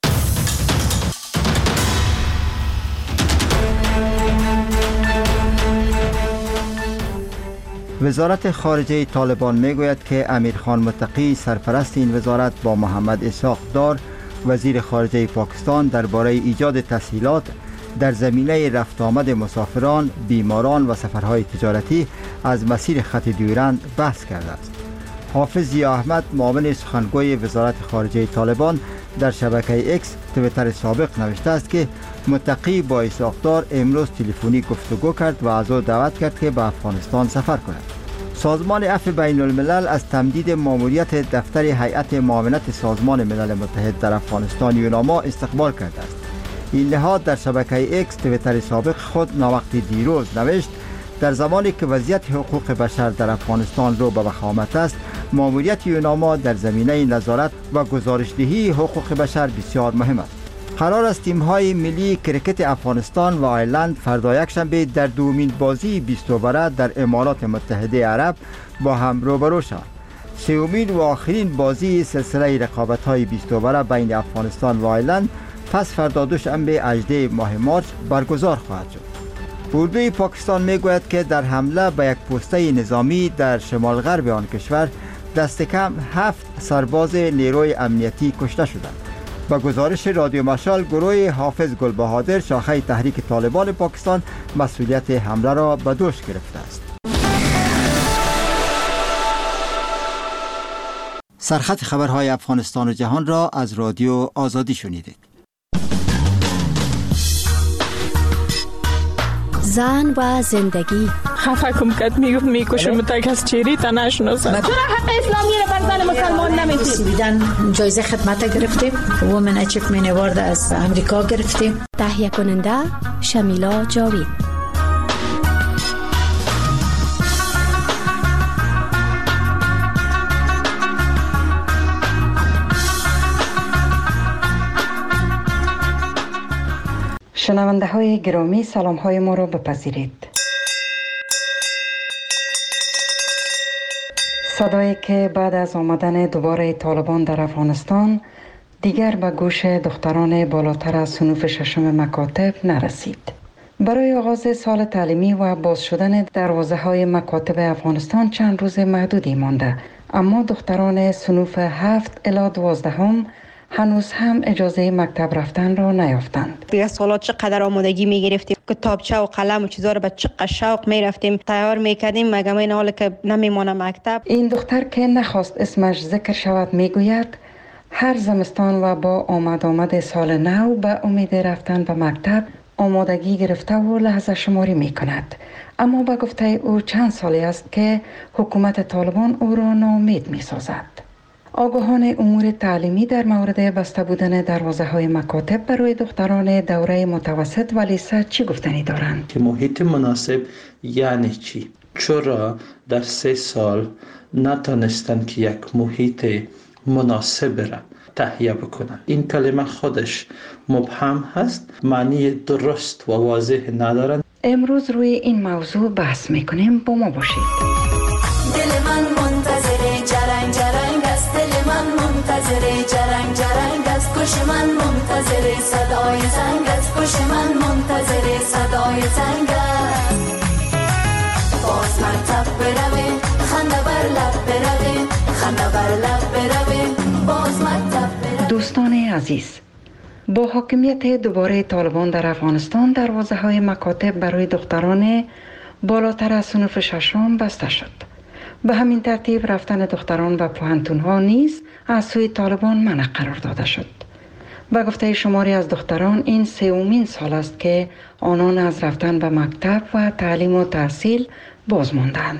وزارت خارجه طالبان میگوید که امیرخان متقی سرپرست این وزارت با محمد اسحاق دار وزیر خارجه پاکستان درباره ایجاد تسهیلات در زمینه رفت آمد مسافران، بیماران و سفرهای تجارتی از مسیر خط دیورند بحث کرده است. حافظ ضیا احمد، معاون سخنگوی وزارت خارجه طالبان، در شبکه اکس تویتر سابق نوشته است که متقی با اسحاق دار امروز تلفنی گفتگو کرد و از او دعوت کرد که به افغانستان سفر کند. سازمان عفو بین الملل از تمدید ماموریت دفتر هیئت معاونت سازمان ملل متحد در افغانستان یوناما استقبال کرده است. این نهاد در شبکه اکس تویتر سابق خود ناوقتی دیروز نوشت در زمانی که وضعیت حقوق بشر در افغانستان رو به وخامت است، ماموریت یوناما در زمینه نظارت و گزارشدهی حقوق بشر بسیار مهم است. قرار است تیم‌های ملی کرکت افغانستان و آیرلند فردا یکشنبه در دومین بازی بیست اووره در امارات متحده عرب با هم روبرو شوند. سومین و آخرین بازی سلسله رقابت‌های بیست اووره بین افغانستان و آیرلند پس فردا دوشنبه هجدهم ماه مارس برگزار خواهد شد. اردوی پاکستان میگوید که در حمله به یک پسته نظامی در شمال غرب آن کشور دست کم هفت سرباز نیروی امنیتی کشته شدند. با گزارش رادیو مشال، گروه حافظ گلبهادر شاخه تحریک طالبان پاکستان مسئولیت حمله را به دوش گرفته است. سرخط خبرهای افغانستان و جهان را از رادیو آزادی شنیدید. زن و زندگی. خفه کم کت میگفت میکشم تک از چیری تا نشناسم. چرا حق اسلامی رو بر زن مسلمان نمیدید؟ بیدن جایزه خدمت گرفتیم. وومن اچیومنت اوارد از امریکا گرفتیم. تهیه کننده شمیلا جاوید. شنونده های گرامی، سلام های ما را بپذیرید. صدایی که بعد از آمدن دوباره طالبان در افغانستان دیگر به گوش دختران بالاتر از صنوف ششم مکاتب نرسید. برای آغاز سال تعلیمی و باز شدن دروازه های مکاتب افغانستان چند روز محدودی مانده، اما دختران صنوف هفت الی دوازدهم هنوز هم اجازه مکتب رفتن را نیافتند. دیگه سالات چقدر آمادگی میگرفتیم، کتابچه و قلم و چیزا رو به چقدر شوق میرفتیم تیار میکردیم، مگه این حال که نمیمونه مکتب. این دختر که نخواست اسمش ذکر شود میگوید هر زمستان و با آمد آمد سال نو به امید رفتن به مکتب آمادگی گرفته و لحظه شماری میکند، اما به گفته او چند سالی است که حکومت طالبان او را ناامید میسازد. آگاهان امور تعلیمی در مورد بسته بودن دروازه های مکاتب برای دختران دوره متوسط و لیسه چی گفتنی دارند؟ که محیط مناسب یعنی چی؟ چرا در سه سال نتانستند که یک محیط مناسب را تهیه بکنند؟ این کلمه خودش مبهم هست، معنی درست و واضح ندارند. امروز روی این موضوع بحث میکنیم، با ما باشید. دل من منتظر جرنگ جرنگ است، دل من منتظر جرنگ جرنگ است، گوش من منتظر صدای زنگ است، گوش من منتظر صدای زنگ است. باز مکتب برویم، خنده بر لب برویم، خنده بر لب برویم، باز مکتب برویم. دوستان عزیز، با حاکمیت دوباره طالبان در افغانستان دروازه‌های مکاتب برای دختران بالاتر از صنف ششم بسته شد. به همین ترتیب رفتن دختران به پوهنتون‌ها نیز از سوی طالبان منع قرار داده شد. به گفته شماری از دختران این سومین سال است که آنان از رفتن به مکتب و تعلیم و تحصیل باز ماندند.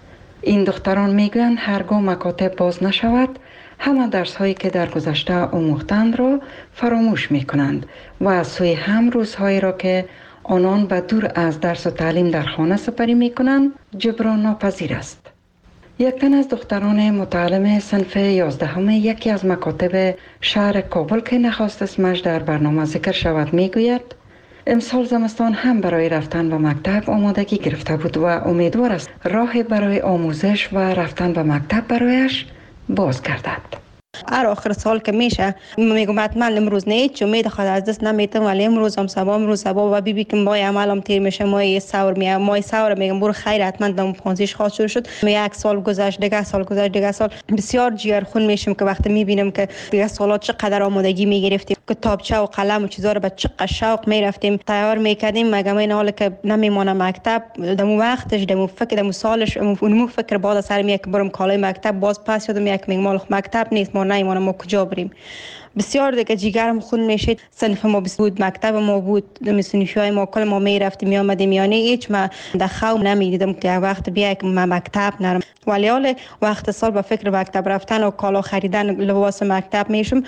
این دختران میگویند هرگاه مکاتب باز نشود همه درس هایی که در گذشته آموختند را فراموش می کنند و از سوی هم روزهایی را که آنان به دور از درس و تعلیم در خانه سپری می کنند جبران ناپذیر است. یک تن از دختران متعلم صنف یازدهم یکی از مکاتب شهر کابل که نخواست اسمش در برنامه ذکر شود می گوید امسال زمستان هم برای رفتن به مکتب آمادگی گرفته بود و امیدوار است راه برای آموزش و رفتن به مکتب برایش باز گردد. هر آخر سال که میشه میگم حتما امروز نه هیچ امید خود از دست نمیتم، ولی امروز هم صبح امروز صبح و بی بی که مای عملم تیر میشه مای سور میام مای سور میگم برو خیر حتما دم پانزیش خواهد شروع شد. می یک سال گذشت دیگه سال گذشت دیگه سال بسیار جیگر خون میشم که وقتی میبینم که دیگه سالات چقدر آمادگی میگرفتیم کتابچه و قلم و چیزا رو به چقدر شوق میرفتیم تیار میکردیم. مگم این حالا که نمیمونه مکتب دمو وقتش دمو فکر دمو سالش اونمو فکر بالا سر میاد که برم کالای مکتب باز پس یادم یک میگم مال مکتب نیست ما نمیمونه ما کجا بریم. بسیار دیگه جیگرم خون میشید. صنف ما بود مکتب ما بود میسونیشای ما کل ما میرفتیم میامدیم یعنی هیچ ما دخو نمیدیدم که وقت بیا که ما مکتب نرم، ولی حال وقت سال به فکر مکتب رفتن و کالا خریدن لباس مکتب میشم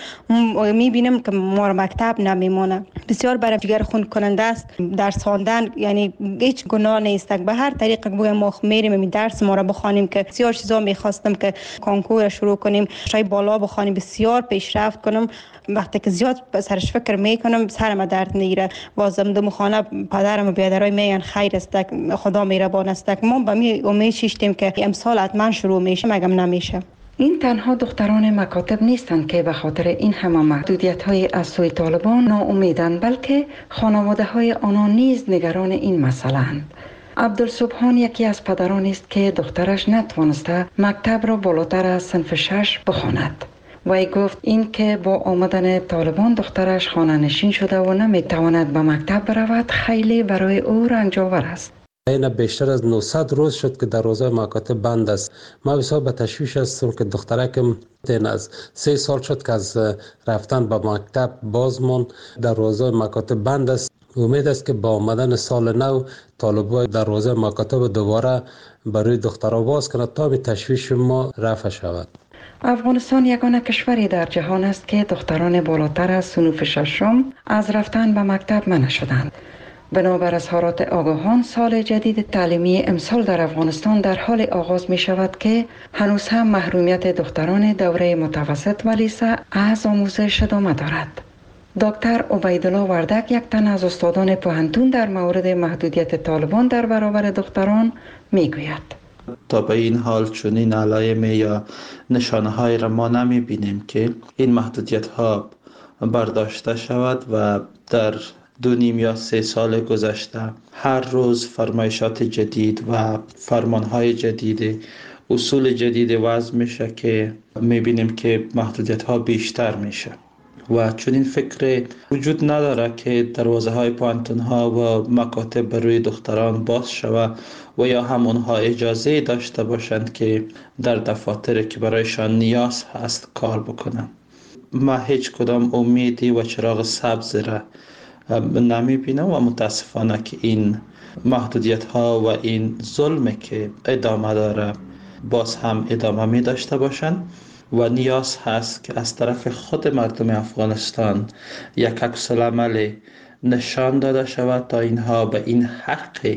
میبینم که ما مکتب نمیمونه. بسیار برای جیگر خون کننده است درس خواندن، یعنی هیچ گناه نیست به هر طریق بگم ما میریم این درس ما را بخوانیم که بسیار چیزا میخواستم که کنکور شروع کنیم شای بالا بخوانیم بسیار پیشرفت کنم. وقتی که زیاد سرش فکر میکنم سرم درد میگیره. بازم دم خانه پدرم و بیادرای میگن خیر است خدا مهربان است. ما به می امید شیشتیم که امسال حتما شروع میشه مگم نمیشه. این تنها دختران مکاتب نیستند که به خاطر این همه محدودیت های از سوی طالبان ناامیدند، بلکه خانواده های آنان نیز نگران این مسئله اند. عبدالسبحان یکی از پدران است که دخترش نتوانسته مکتب را بالاتر از صنف شش بخواند. وی گفت این که با آمدن طالبان دخترش خانه نشین شده و نمیتواند به مکتب برود خیلی برای او رنجاور است. این بیشتر از نهصد روز شد که دروازه مکاتب بند است. ما بسیار به تشویش هستم که دخترکم دین از سه سال شد که از رفتن به مکتب باز ماند. دروازه مکاتب بند است. امید است که با آمدن سال نو طالبان دروازه مکاتب دوباره برای دخترها باز کنند تا به تشویش ما رفع شود. افغانستان یگانه کشوری در جهان است که دختران بالاتر از صنف ششم از رفتن به مکتب منع شدند. بنابر اظهارات آگاهان سال جدید تعلیمی امسال در افغانستان در حال آغاز می شود که هنوز هم محرومیت دختران دوره متوسط و لیسه از آموزش ادامه دارد. دکتر عبیدالله وردک یک تن از استادان پوهنتون در مورد محدودیت طالبان در برابر دختران می گوید. تا به این حال چنین علائم یا نشانه های را ما نمی بینیم که این محدودیت ها برداشته شود و در دو نیم یا سه سال گذشته هر روز فرمایشات جدید و فرمان های جدید اصول جدید وضع میشه که می بینیم که محدودیت ها بیشتر میشه و چنین فکر وجود نداره که دروازه های پوهنتون ها و مکاتب برای دختران باز شود و یا همونها اجازه داشته باشند که در دفاتر که برایشان نیاز هست کار بکنند. ما هیچ کدام امیدی و چراغ سبز را نمی بینم و متاسفانه که این محدودیت ها و این ظلم که ادامه داره باز هم ادامه می داشته باشند و نیاز هست که از طرف خود مردم افغانستان یک عکس‌العمل نشان داده شود تا اینها به این حق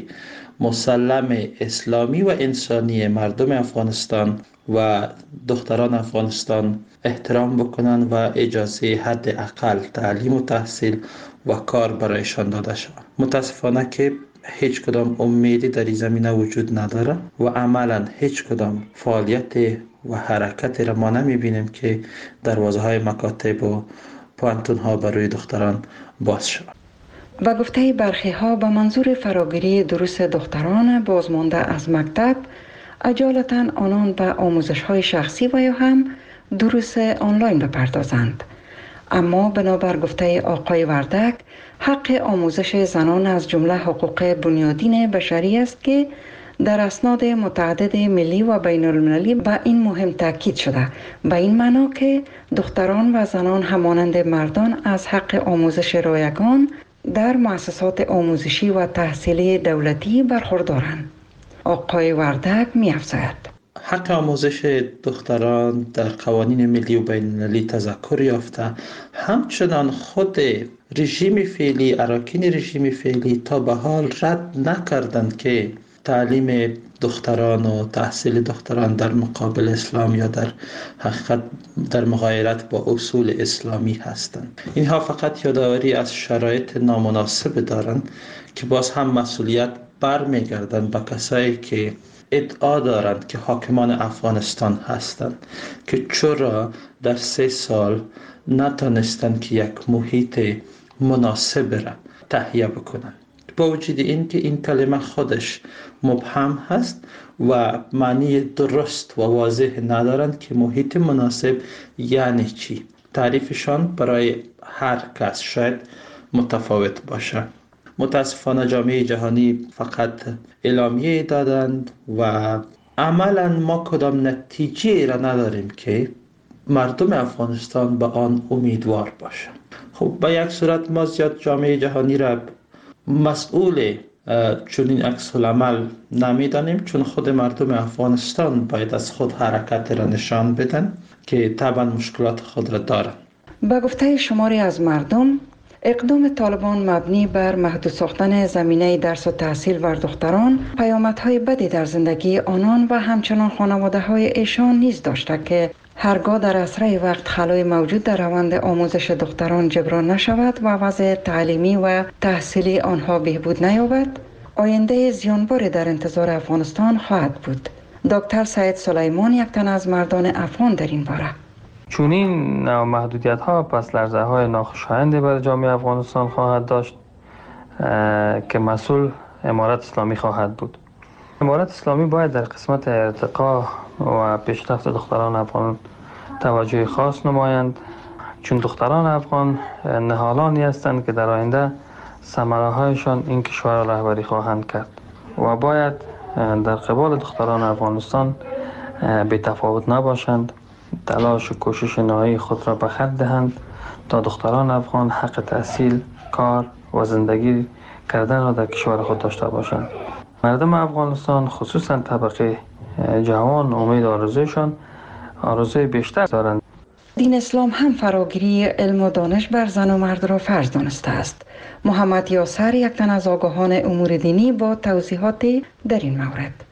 مسلم اسلامی و انسانی مردم افغانستان و دختران افغانستان احترام بکنند و اجازه حداقل تعلیم و تحصیل و کار برایشان داده شود. متاسفانه که هیچ کدام امیدی در این زمینه وجود نداره و عملا هیچ کدام فعالیت و حرکتی را ما نمی بینیم که دروازه های مکاتب و پوهنتون ها برای دختران باز شود. و گفته برخی ها به منظور فراگیری دروس دختران بازمانده از مکتب اجالتا آنان به آموزش های شخصی و یا هم دروس آنلاین بپردازند. اما بنابر گفته آقای وردک حق آموزش زنان از جمله حقوق بنیادین بشری است که در اسناد متعدد ملی و بین المللی به این مهم تاکید شده، به این معنا که دختران و زنان همانند مردان از حق آموزش رایگان در مؤسسات آموزشی و تحصیلی دولتی برخوردارند. آقای وردک می‌افزاید حق آموزش دختران در قوانین ملی و بین المللی تذکر یافته، همچنان خود رژیم فعلی، اراکین رژیم فعلی تا به حال رد نکردند که تعلیم دختران و تحصیل دختران در مقابل اسلام یا در حقیقت در مغایرت با اصول اسلامی هستند. اینها فقط یادآوری از شرایط نامناسب دارند که باز هم مسئولیت برمیگردند به کسایی که ادعا دارند که حاکمان افغانستان هستند که چرا در سه سال نتانستند که یک محیط مناسب را تهیه بکنند. با وجود این که این کلمه خودش مبهم هست و معنی درست و واضح ندارند که محیط مناسب یعنی چی. تعریفشان برای هر کس شاید متفاوت باشه. متاسفانه جامعه جهانی فقط اعلامیه دادند و عملا ما کدام نتیجه را نداریم که مردم افغانستان به آن امیدوار باشند. خب به یک صورت ما زیاد جامعه جهانی را مسئول چنین عکس العمل نمیدانیم، چون خود مردم افغانستان باید از خود حرکت را نشان بدن که طبعا مشکلات خود را دارند. با گفته شماری از مردم، اقدام طالبان مبنی بر محدود ساختن زمینه درس و تحصیل بر دختران پیامدهای بدی در زندگی آنان و همچنان خانواده های ایشان نیز داشته که هرگاه در اسرع وقت خلای موجود در روند آموزش دختران جبران نشود و وضع تعلیمی و تحصیلی آنها بهبود نیابد، آینده زیانباری در انتظار افغانستان خواهد بود. دکتر سعید سلیمان یک تن از مردان افغان در این باره: چون این محدودیت ها پس لرزه های ناخوشایندی برای جامعه افغانستان خواهد داشت که مسئول امارت اسلامی خواهد بود. امارت اسلامی باید در قسمت ارتقا و پیشرفت دختران افغان توجه خاص نمایند، چون دختران افغان نهالانی هستند که در آینده ثمره هایشان این کشور را رهبری خواهند کرد و باید در قبال دختران افغانستان بی تفاوت نباشند، تلاش و کوشش نهایی خود را به خرج دهند تا دختران افغان حق تحصیل، کار و زندگی کردن را در کشور خود داشته باشند. مردم افغانستان خصوصا طبقه جوان امید آرزویشان آرزوی بیشتر دارند. دین اسلام هم فراگیری علم و دانش بر زن و مرد را فرض دانسته است. محمد یاسر یک تن از آگاهان امور دینی با توضیحاتی در این مورد: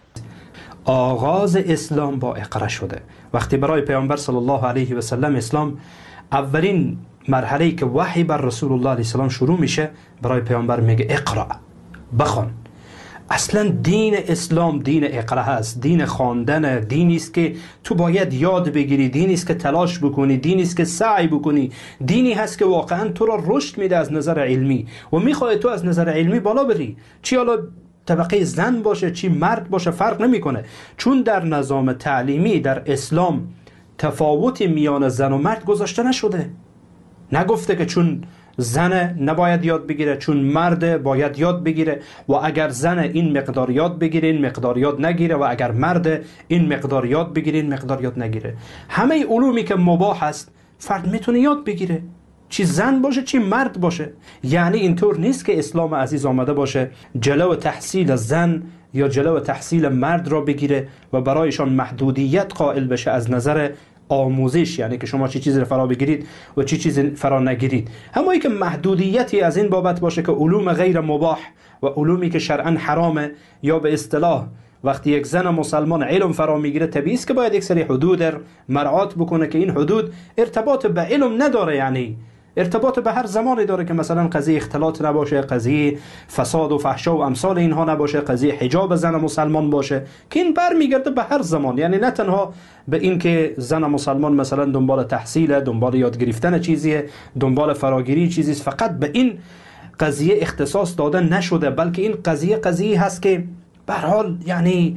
آغاز اسلام با اقرا شده. وقتی برای پیامبر صلی الله علیه و سلم اسلام اولین مرحله که وحی بر رسول الله علیه السلام شروع میشه، برای پیامبر میگه اقرا، بخوان. اصلا دین اسلام دین اقرا هست، دین خواندن، دینی است که تو باید یاد بگیری، دینی است که تلاش بکنی، دینی است که سعی بکنی، دینی هست که واقعا تو را رشد میده از نظر علمی و میخواد تو از نظر علمی بالا بری، چی حالا طبقه زن باشه چی مرد باشه فرق نمیکنه، چون در نظام تعلیمی در اسلام تفاوتی میان زن و مرد گذاشته نشده. نگفته که چون زن نباید یاد بگیره، چون مرد باید یاد بگیره و اگر زن این مقدار یاد بگیره این مقدار یاد نگیره و اگر مرد این مقدار یاد بگیره این مقدار یاد نگیره. همه علومی که مباح است فرد میتونه یاد بگیره، چی زن باشه چی مرد باشه. یعنی اینطور نیست که اسلام عزیز آمده باشه جلو تحصیل زن یا جلو تحصیل مرد را بگیره و برایشان محدودیت قائل بشه از نظر آموزش، یعنی که شما چی چیزی رو فرا بگیرید و چی چیزی فرا نگیرید. همایی که محدودیتی از این بابت باشه که علوم غیر مباح و علومی که شرعا حرامه، یا به اصطلاح وقتی یک زن مسلمان علم فرا میگیره طبیعی است که باید یک سری حدود مراعات بکنه که این حدود ارتباط به علم نداره، یعنی ارتباط به هر زمانی داره که مثلا قضیه اختلاط نباشه، قضیه فساد و فحشا و امثال اینها نباشه، قضیه حجاب زن مسلمان باشه که این برمیگرده به هر زمان. یعنی نه تنها به این که زن مسلمان مثلا دنبال تحصیل، دنبال یاد گرفتن چیزیه، دنبال فراگیری چیزی است، فقط به این قضیه اختصاص داده نشده، بلکه این قضیه قضیه هست که به هر حال یعنی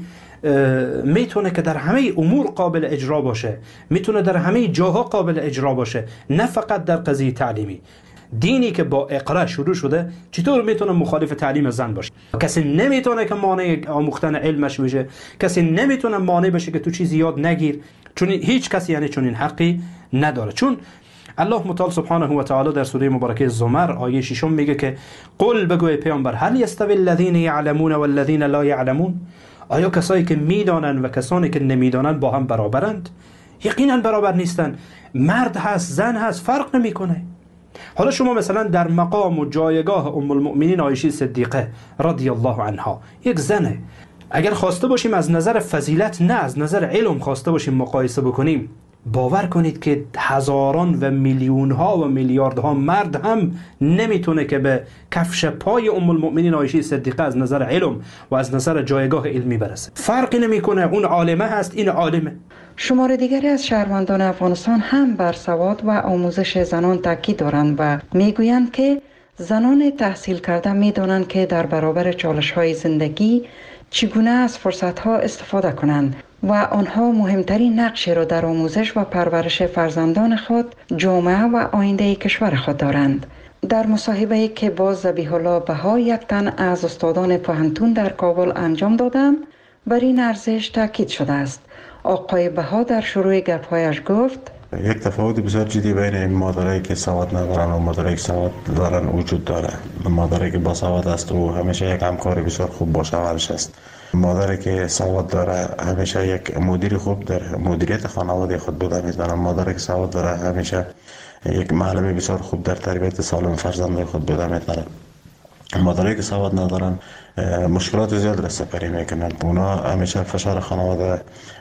میتونه که در همه امور قابل اجرا باشه، میتونه در همه جاها قابل اجرا باشه، نه فقط در قضیه تعلیمی. دینی که با اقرا شروع شده چطور میتونه مخالف تعلیم زن باشه؟ کسی نمیتونه که مانع آموختن علمش بشه، کسی نمیتونه مانع بشه که تو چیزی یاد نگیر، چون هیچ کسی یعنی چون این حقی نداره. چون الله متعال سبحانه و تعالی در سوره مبارکه زمر آیه ششم میگه که قل بگو ای پیامبر هل یستوی الذین یعلمون والذین لا یعلمون، آیا کسایی که میدانن و کسانی که نمیدانن با هم برابرند؟ یقینا برابر نیستن. مرد هست زن هست فرق نمیکنه. حالا شما مثلا در مقام و جایگاه ام المؤمنین عایشه صدیقه رضی الله عنها، یک زنه، اگر خواسته باشیم از نظر فضیلت نه از نظر علم خواسته باشیم مقایسه بکنیم، باور کنید که هزاران و میلیون ها و میلیاردها مرد هم نمیتونه که به کفش پای ام المؤمنین عایشه صدیقه از نظر علم و از نظر جایگاه علمی برسه. فرقی نمیکنه، اون عالمه هست این عالمه. شمار دیگری از شهروندان افغانستان هم بر سواد و آموزش زنان تاکید دارند و میگویند که زنان تحصیل کرده میدانند که در برابر چالش‌های زندگی چگونه از فرصت‌ها استفاده کنند و آنها مهمترین نقش را در آموزش و پرورش فرزندان خود، جامعه و آینده کشور خود دارند. در مصاحبه‌ای که با ذبیح الله بها یک تن از استادان پوهنتون در کابل انجام دادند، بر این ارزش تاکید شده است. آقای بها در شروع گپ‌هایش گفت یک تفاوت بسیار جدی بین این مادرایی که سواد ندارن و مادرایی که سواد دارن وجود داره. مادری که با سواد است و همیشه یک همکار بسیار خوب با شوهرش است. مادری که سواد داره همیشه یک مدیر خوب در مدیریت خانواده خود بوده میتونه. مادری که سواد داره همیشه یک معلم بسیار خوب در تربیت سالم فرزند خود بوده میتونه. مادری که سواد ندارن مشکلات زیاد را سپری میکنن. اونا همیشه فشار خانواده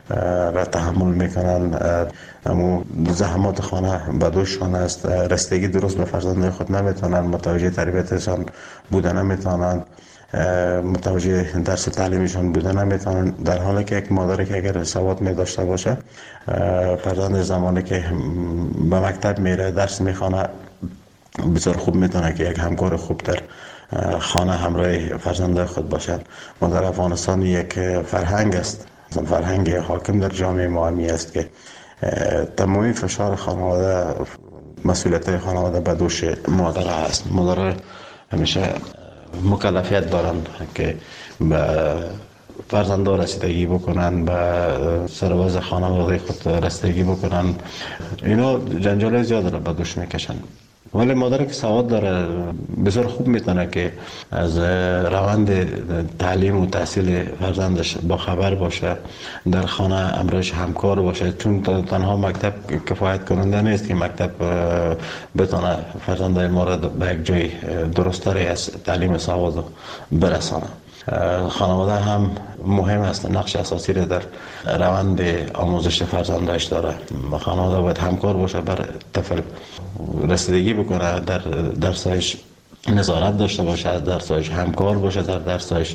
را تحمل میکنن، امو زحمات خانه به دوششان است، رسیدگی درست به فرزند خود نمیتونن، متوجه تربیتشان بوده نمیتونن، متوجه درس تعلیمیشان بوده نمیتونن. در حالی که یک مادری که اگر سواد می داشته باشه، فرزند زمانی که به مکتب میره درس میخونه بسیار خوب میتونه که یک همکار خوب در خانه همراه فرزند خود باشد. ما در افغانستان یک فرهنگ است، فرهنگ حاکم در جامعه ما همی است که تمامی فشار خانواده، مسئولیت خانواده به دوش مادر است. مادر همیشه مکلفیت دارند که به فرزندان رسیدگی بکنن، به سروز خانواده خود رسیدگی بکنن. اینا جنجال زیاد را به دوش میکشن. ولی مادر که سواد داره بسیار خوب میتونه که از روند تعلیم و تحصیل فرزندش با خبر باشه، در خانه امرش همکار باشه، چون تنها مکتب کفایت کننده نیست که مکتب بتونه فرزندای ما را به یک جای درستری از تعلیم سواد برسانه. خانواده هم مهم است، نقش اساسی را در روند آموزش فرزندش داره. خانواده باید همکار باشه، بر طفل رسیدگی بکنه، در درسش نظارت داشته باشه، از درسش همکار باشه، در درسش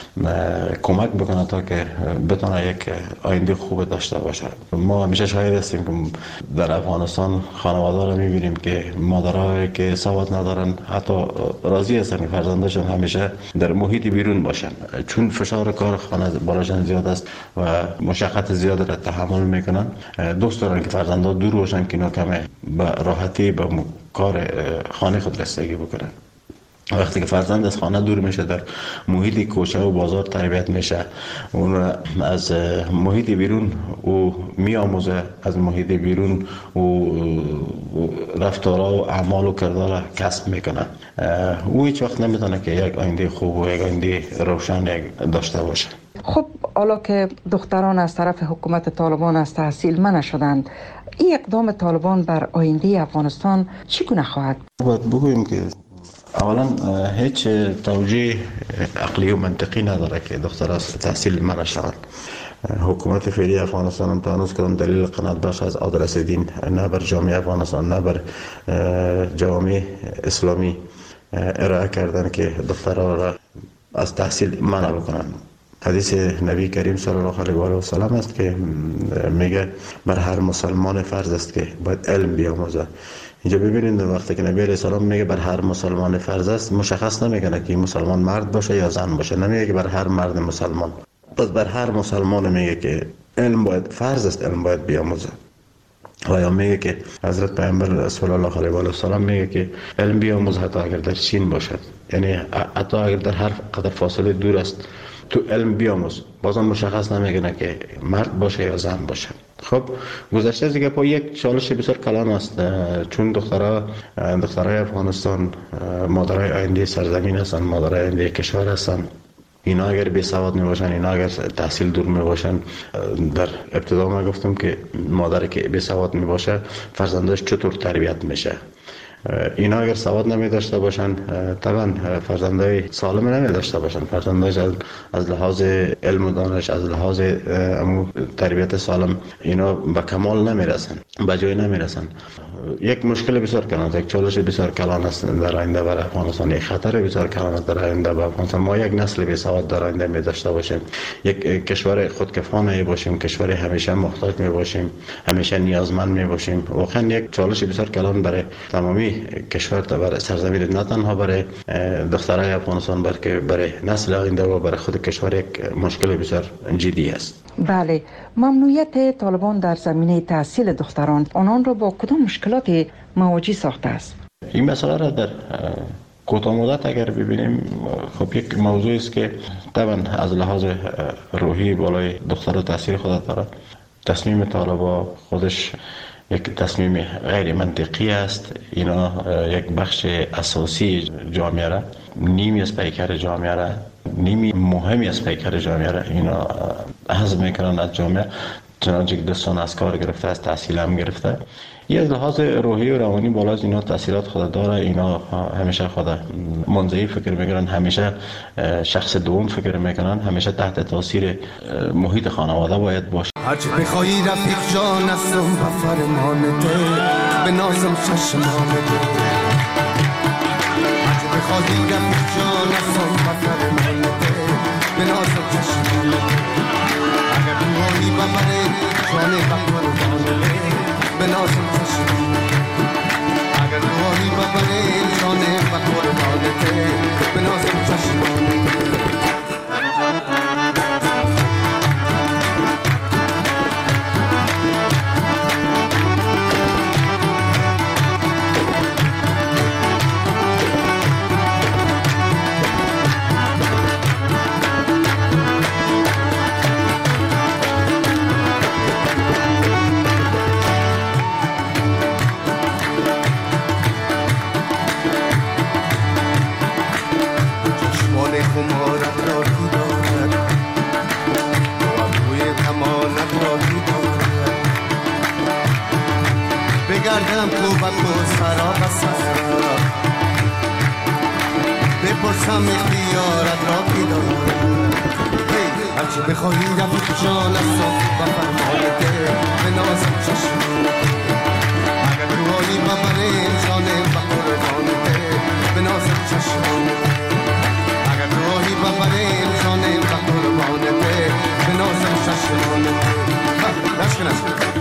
کمک بکنه تا که بتونه یک آینده خوب داشته باشه. ما همیشه شاهد هستیم که در افغانستان خانواده رو میبینیم که مادرایی که سواد ندارن حتی راضی هستن که فرزندشون همیشه در محیط بیرون باشن، چون فشار کار خانه بالاشان زیاد است و مشقت زیاد را تحمل میکنن. دوست دارن که فرزندا دور باشن که اینا کمه به راحتی به کار خانه خود رسیدگی بکنن. وقتی که فرزند از خانه دور میشه، در محیط کوچه و بازار تربیت میشه، اون از محیط بیرون او میآموزه، از محیط بیرون او رفتارها و اعمال و کردار کسب میکنه. او هیچ وقت نمیتونه که یک آینده خوب و یک آینده روشن داشته باشه. خب حالا که دختران از طرف حکومت طالبان از تحصیل منع شدند، این اقدام طالبان بر آینده افغانستان چگونه خواهد؟ باید بگوییم که اولا هیچ توجیه عقلی و منطقی نداره که دختر از تحصیل منع شوند. حکومت فعلی افغانستان هم تا هنوز کدام دلیل قناعت بخش از آدرس دین نه بر جامعه افغانستان نه بر جامعه اسلامی ارائه کردن که دخترها را از تحصیل منع بکنن. حدیث نبی کریم صلی الله علیه و آله و سلم است که میگه بر هر مسلمان فرض است که باید علم بیاموزه. اینجا ببینید وقتی که نبی علیه السلام میگه بر هر مسلمان فرض است، مشخص نمیکنه که مسلمان مرد باشه یا زن باشه، نمیگه که بر هر مرد مسلمان. پس بر هر مسلمان میگه که علم باید، فرض است علم باید بیاموزه. و یا میگه که حضرت پیامبر صلی الله علیه و سلم میگه که علم بیاموز حتی اگر در چین باشد، یعنی حتی اگر در هر قدر فاصله دور است تو علم بیاموز. بازم مشخص نمیگه که مرد باشه یا زن باشه. خب گذشته از دیگه پا یک چالش بسیار کلان است، چون دخترها دخترای افغانستان مادرای آینده سرزمین هستند، مادرای آینده کشور هستند. اینا اگر بی سواد می باشن، اینا اگر تحصیل دور می باشن، در ابتدا ما گفتم که مادری که بی سواد می باشه فرزندش چطور تربیت میشه. اینا اگر سواد نمی داشته باشن طبعا فرزندای سالم نمی داشته باشن، فرزندش از, از لحاظ علم و دانش، از لحاظ تربیت سالم اینا به کمال نمی رسن، به جای نمی رسن. یک مشکل بسیار کلان است، یک چالش بسیار کلان است در آینده برای افغانستان، یک خطر بسیار کلان است در آینده برای افغانستان. ما یک نسل بی سواد در آینده می داشته باشیم، یک کشور خودکفا باشیم، کشور همیشه محتاج می باشیم، همیشه نیازمند می باشیم. واقعا یک چالش بسیار کلان برای تمامی کشور، برای سرزمین، نه تنها برای دخترای افغانستان بلکه برای نسل آینده و برای خود کشور یک مشکل بسیار جدی است. بله، ممنوعیت طالبان در زمینه تحصیل دختران آنان را با کدام مشکلاتی مواجه ساخته است؟ این مسئله را در کوتاه مدت اگر ببینیم، خب یک موضوع است که طبعا از لحاظ روحی بالای دختر تاثیر خود داره. تصمیم طالبان خودش یک تصمیم غیر منطقی است. اینا یک بخش اساسی جامعه را، نیمی از پیکر جامعه را، نیمی مهمی از پیکر جامعه را اینا حذف میکنن از جامعه، چنانچه که دستان از کار گرفته، از تحصیل هم گرفته. یه از لحاظ روحی و روانی بالا از اینا تاثیرات خود داره. اینا همیشه خود منزوی فکر میکنن، همیشه شخص دوم فکر میکنن، همیشه تحت تاثیر محیط خانواده باید باشه. هرچی بخوایی رفیق جان هستم به فرمانته، به نازم چشمانته. هرچی بخوایی رفیق جان هستم به فرمانته، به نازم چشمانته. اگر روحی ببره جانه بخورمانته، به نازم چشمانته. اگر روحی ببره جانه بخورمانته، به نازم چشمانته. بگردم خوبت و سرا و سرا، بپرسم اختیارت را کی دارد. هرچی بخواهی رفیق جان هستم و فرمانته، به نازم چشمانته. اگر روحانی ببره جانه و قربانته، به نازم چشمانته. اگر روحی ببره جانه و قربانته، به نازم چشمانته. نشکن نشکن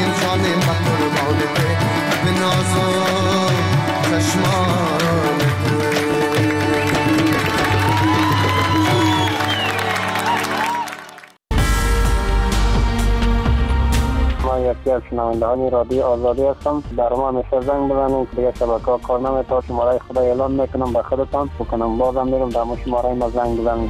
چشمانته. از شنونده های رادیو آزادی هستم. در ما همیشه زنگ بزنید که دیگه شبکه ها کار نمی‌کنه. شماره خدا اعلان میکنم به خودتان بکنم بازم میرم در مو شماره ما زنگ بزنید.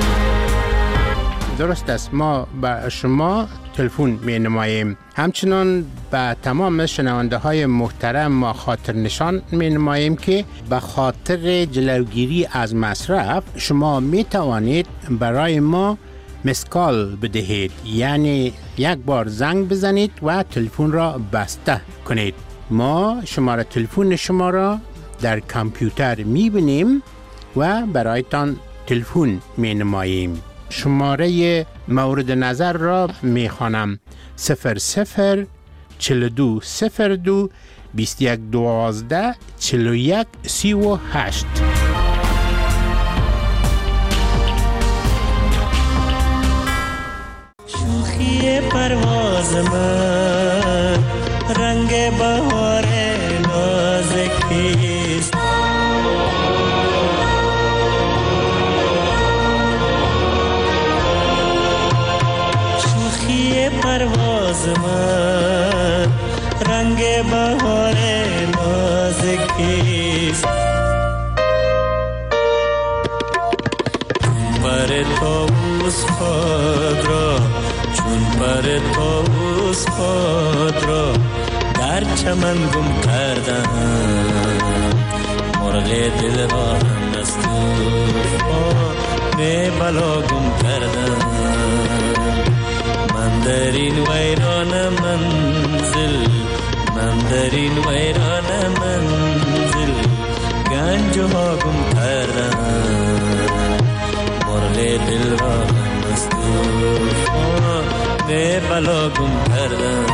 درست است، ما به شما تلفن می نماییم. همچنان به تمام شنونده های محترم ما خاطر نشان می نماییم که به خاطر جلوگیری از مصرف شما می توانید برای ما مسکال بدهید، یعنی یک بار زنگ بزنید و تلفن را بسته کنید. ما شماره تلفن شما را در کامپیوتر می بینیم و برایتان تلفن می نماییم. شماره مورد نظر را می خوانم: صفر صفر چل دو صفر دو بیست یک دوازده چل یک سی و هشت. شوخی پرواز من رنگ بهار نازکیست، شوخی پرواز من رنگ بهار نازکیست. بر طاووس خود را چون بر طاووس خود را در چمن گم کردم، مرغ دل را هم از طوفان بلا گم کردم. من در این ویران منزل، من در این ویران منزل گنج ها گم کردم، مرغ دل را هم از طوفان بلا گم کردم.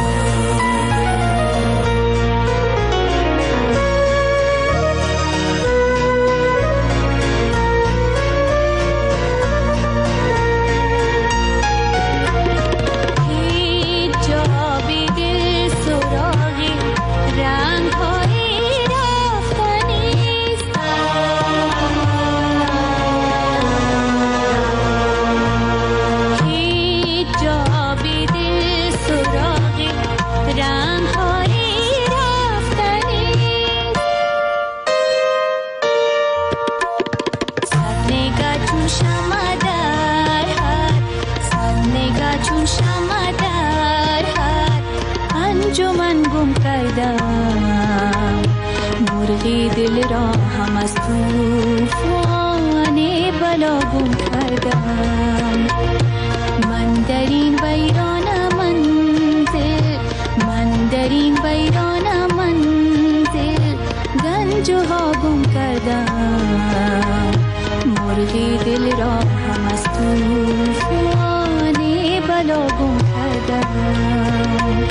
مرغی دل را هم از طوفان بلا گم کردم. من در این ویران منزل، من در این ویران منزل گنج ها گم کردم، مرغی دل را هم از طوفان بلا گم کردم.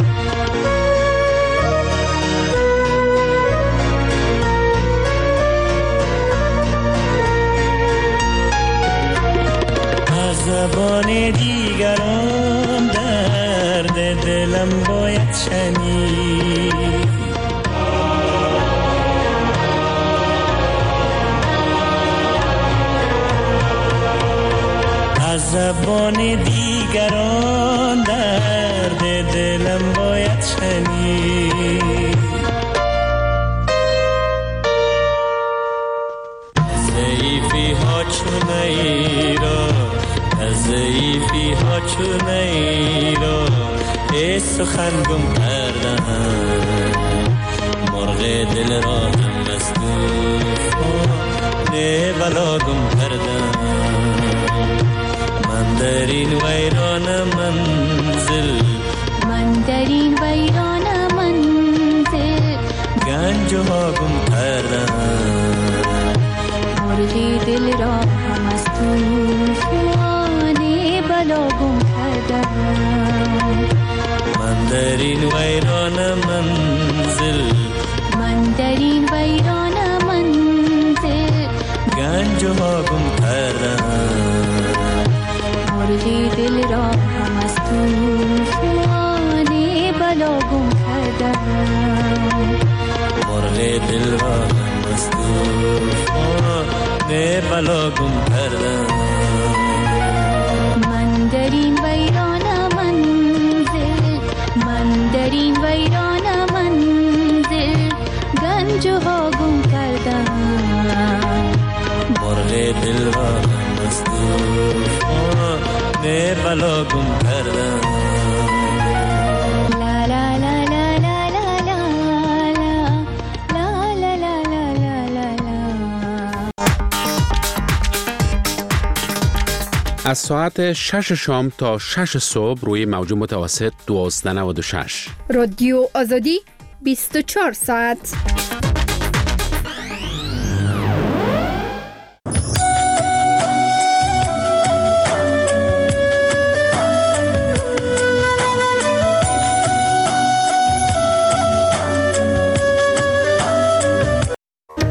زبان دیگران درد دلم باید شنید، از زبان دیگران درد دلم باید شنید. ضعیفی ها چونه را، ضعیفی ها چونه را ای سخن گم کردم، مرغ دل را هم از طوفان بلا گم کردم. من در این ویران منزل، من در این ویران منزل گنج ها گم کردم، مرغی دل را هم از طوفان بلا گم کردم. من در این ویران منزل، من در این ویران منزل گنج ها گم کردم، مرغی دل را هم از طوفان بلا گم کردم، مرغ دل را هم از طوفان بلا گم کردم. من در این ویران منزل، من در این بلا گم کردم مرغ دل را مستور نه بلا گم کردم لا لا لا لا لا لا لا لا لا لا لا لا لا. از ساعت شش شام تا شش صبح روی موج متوسط دوازده نود و شش رادیو آزادی بیست و چهار ساعت.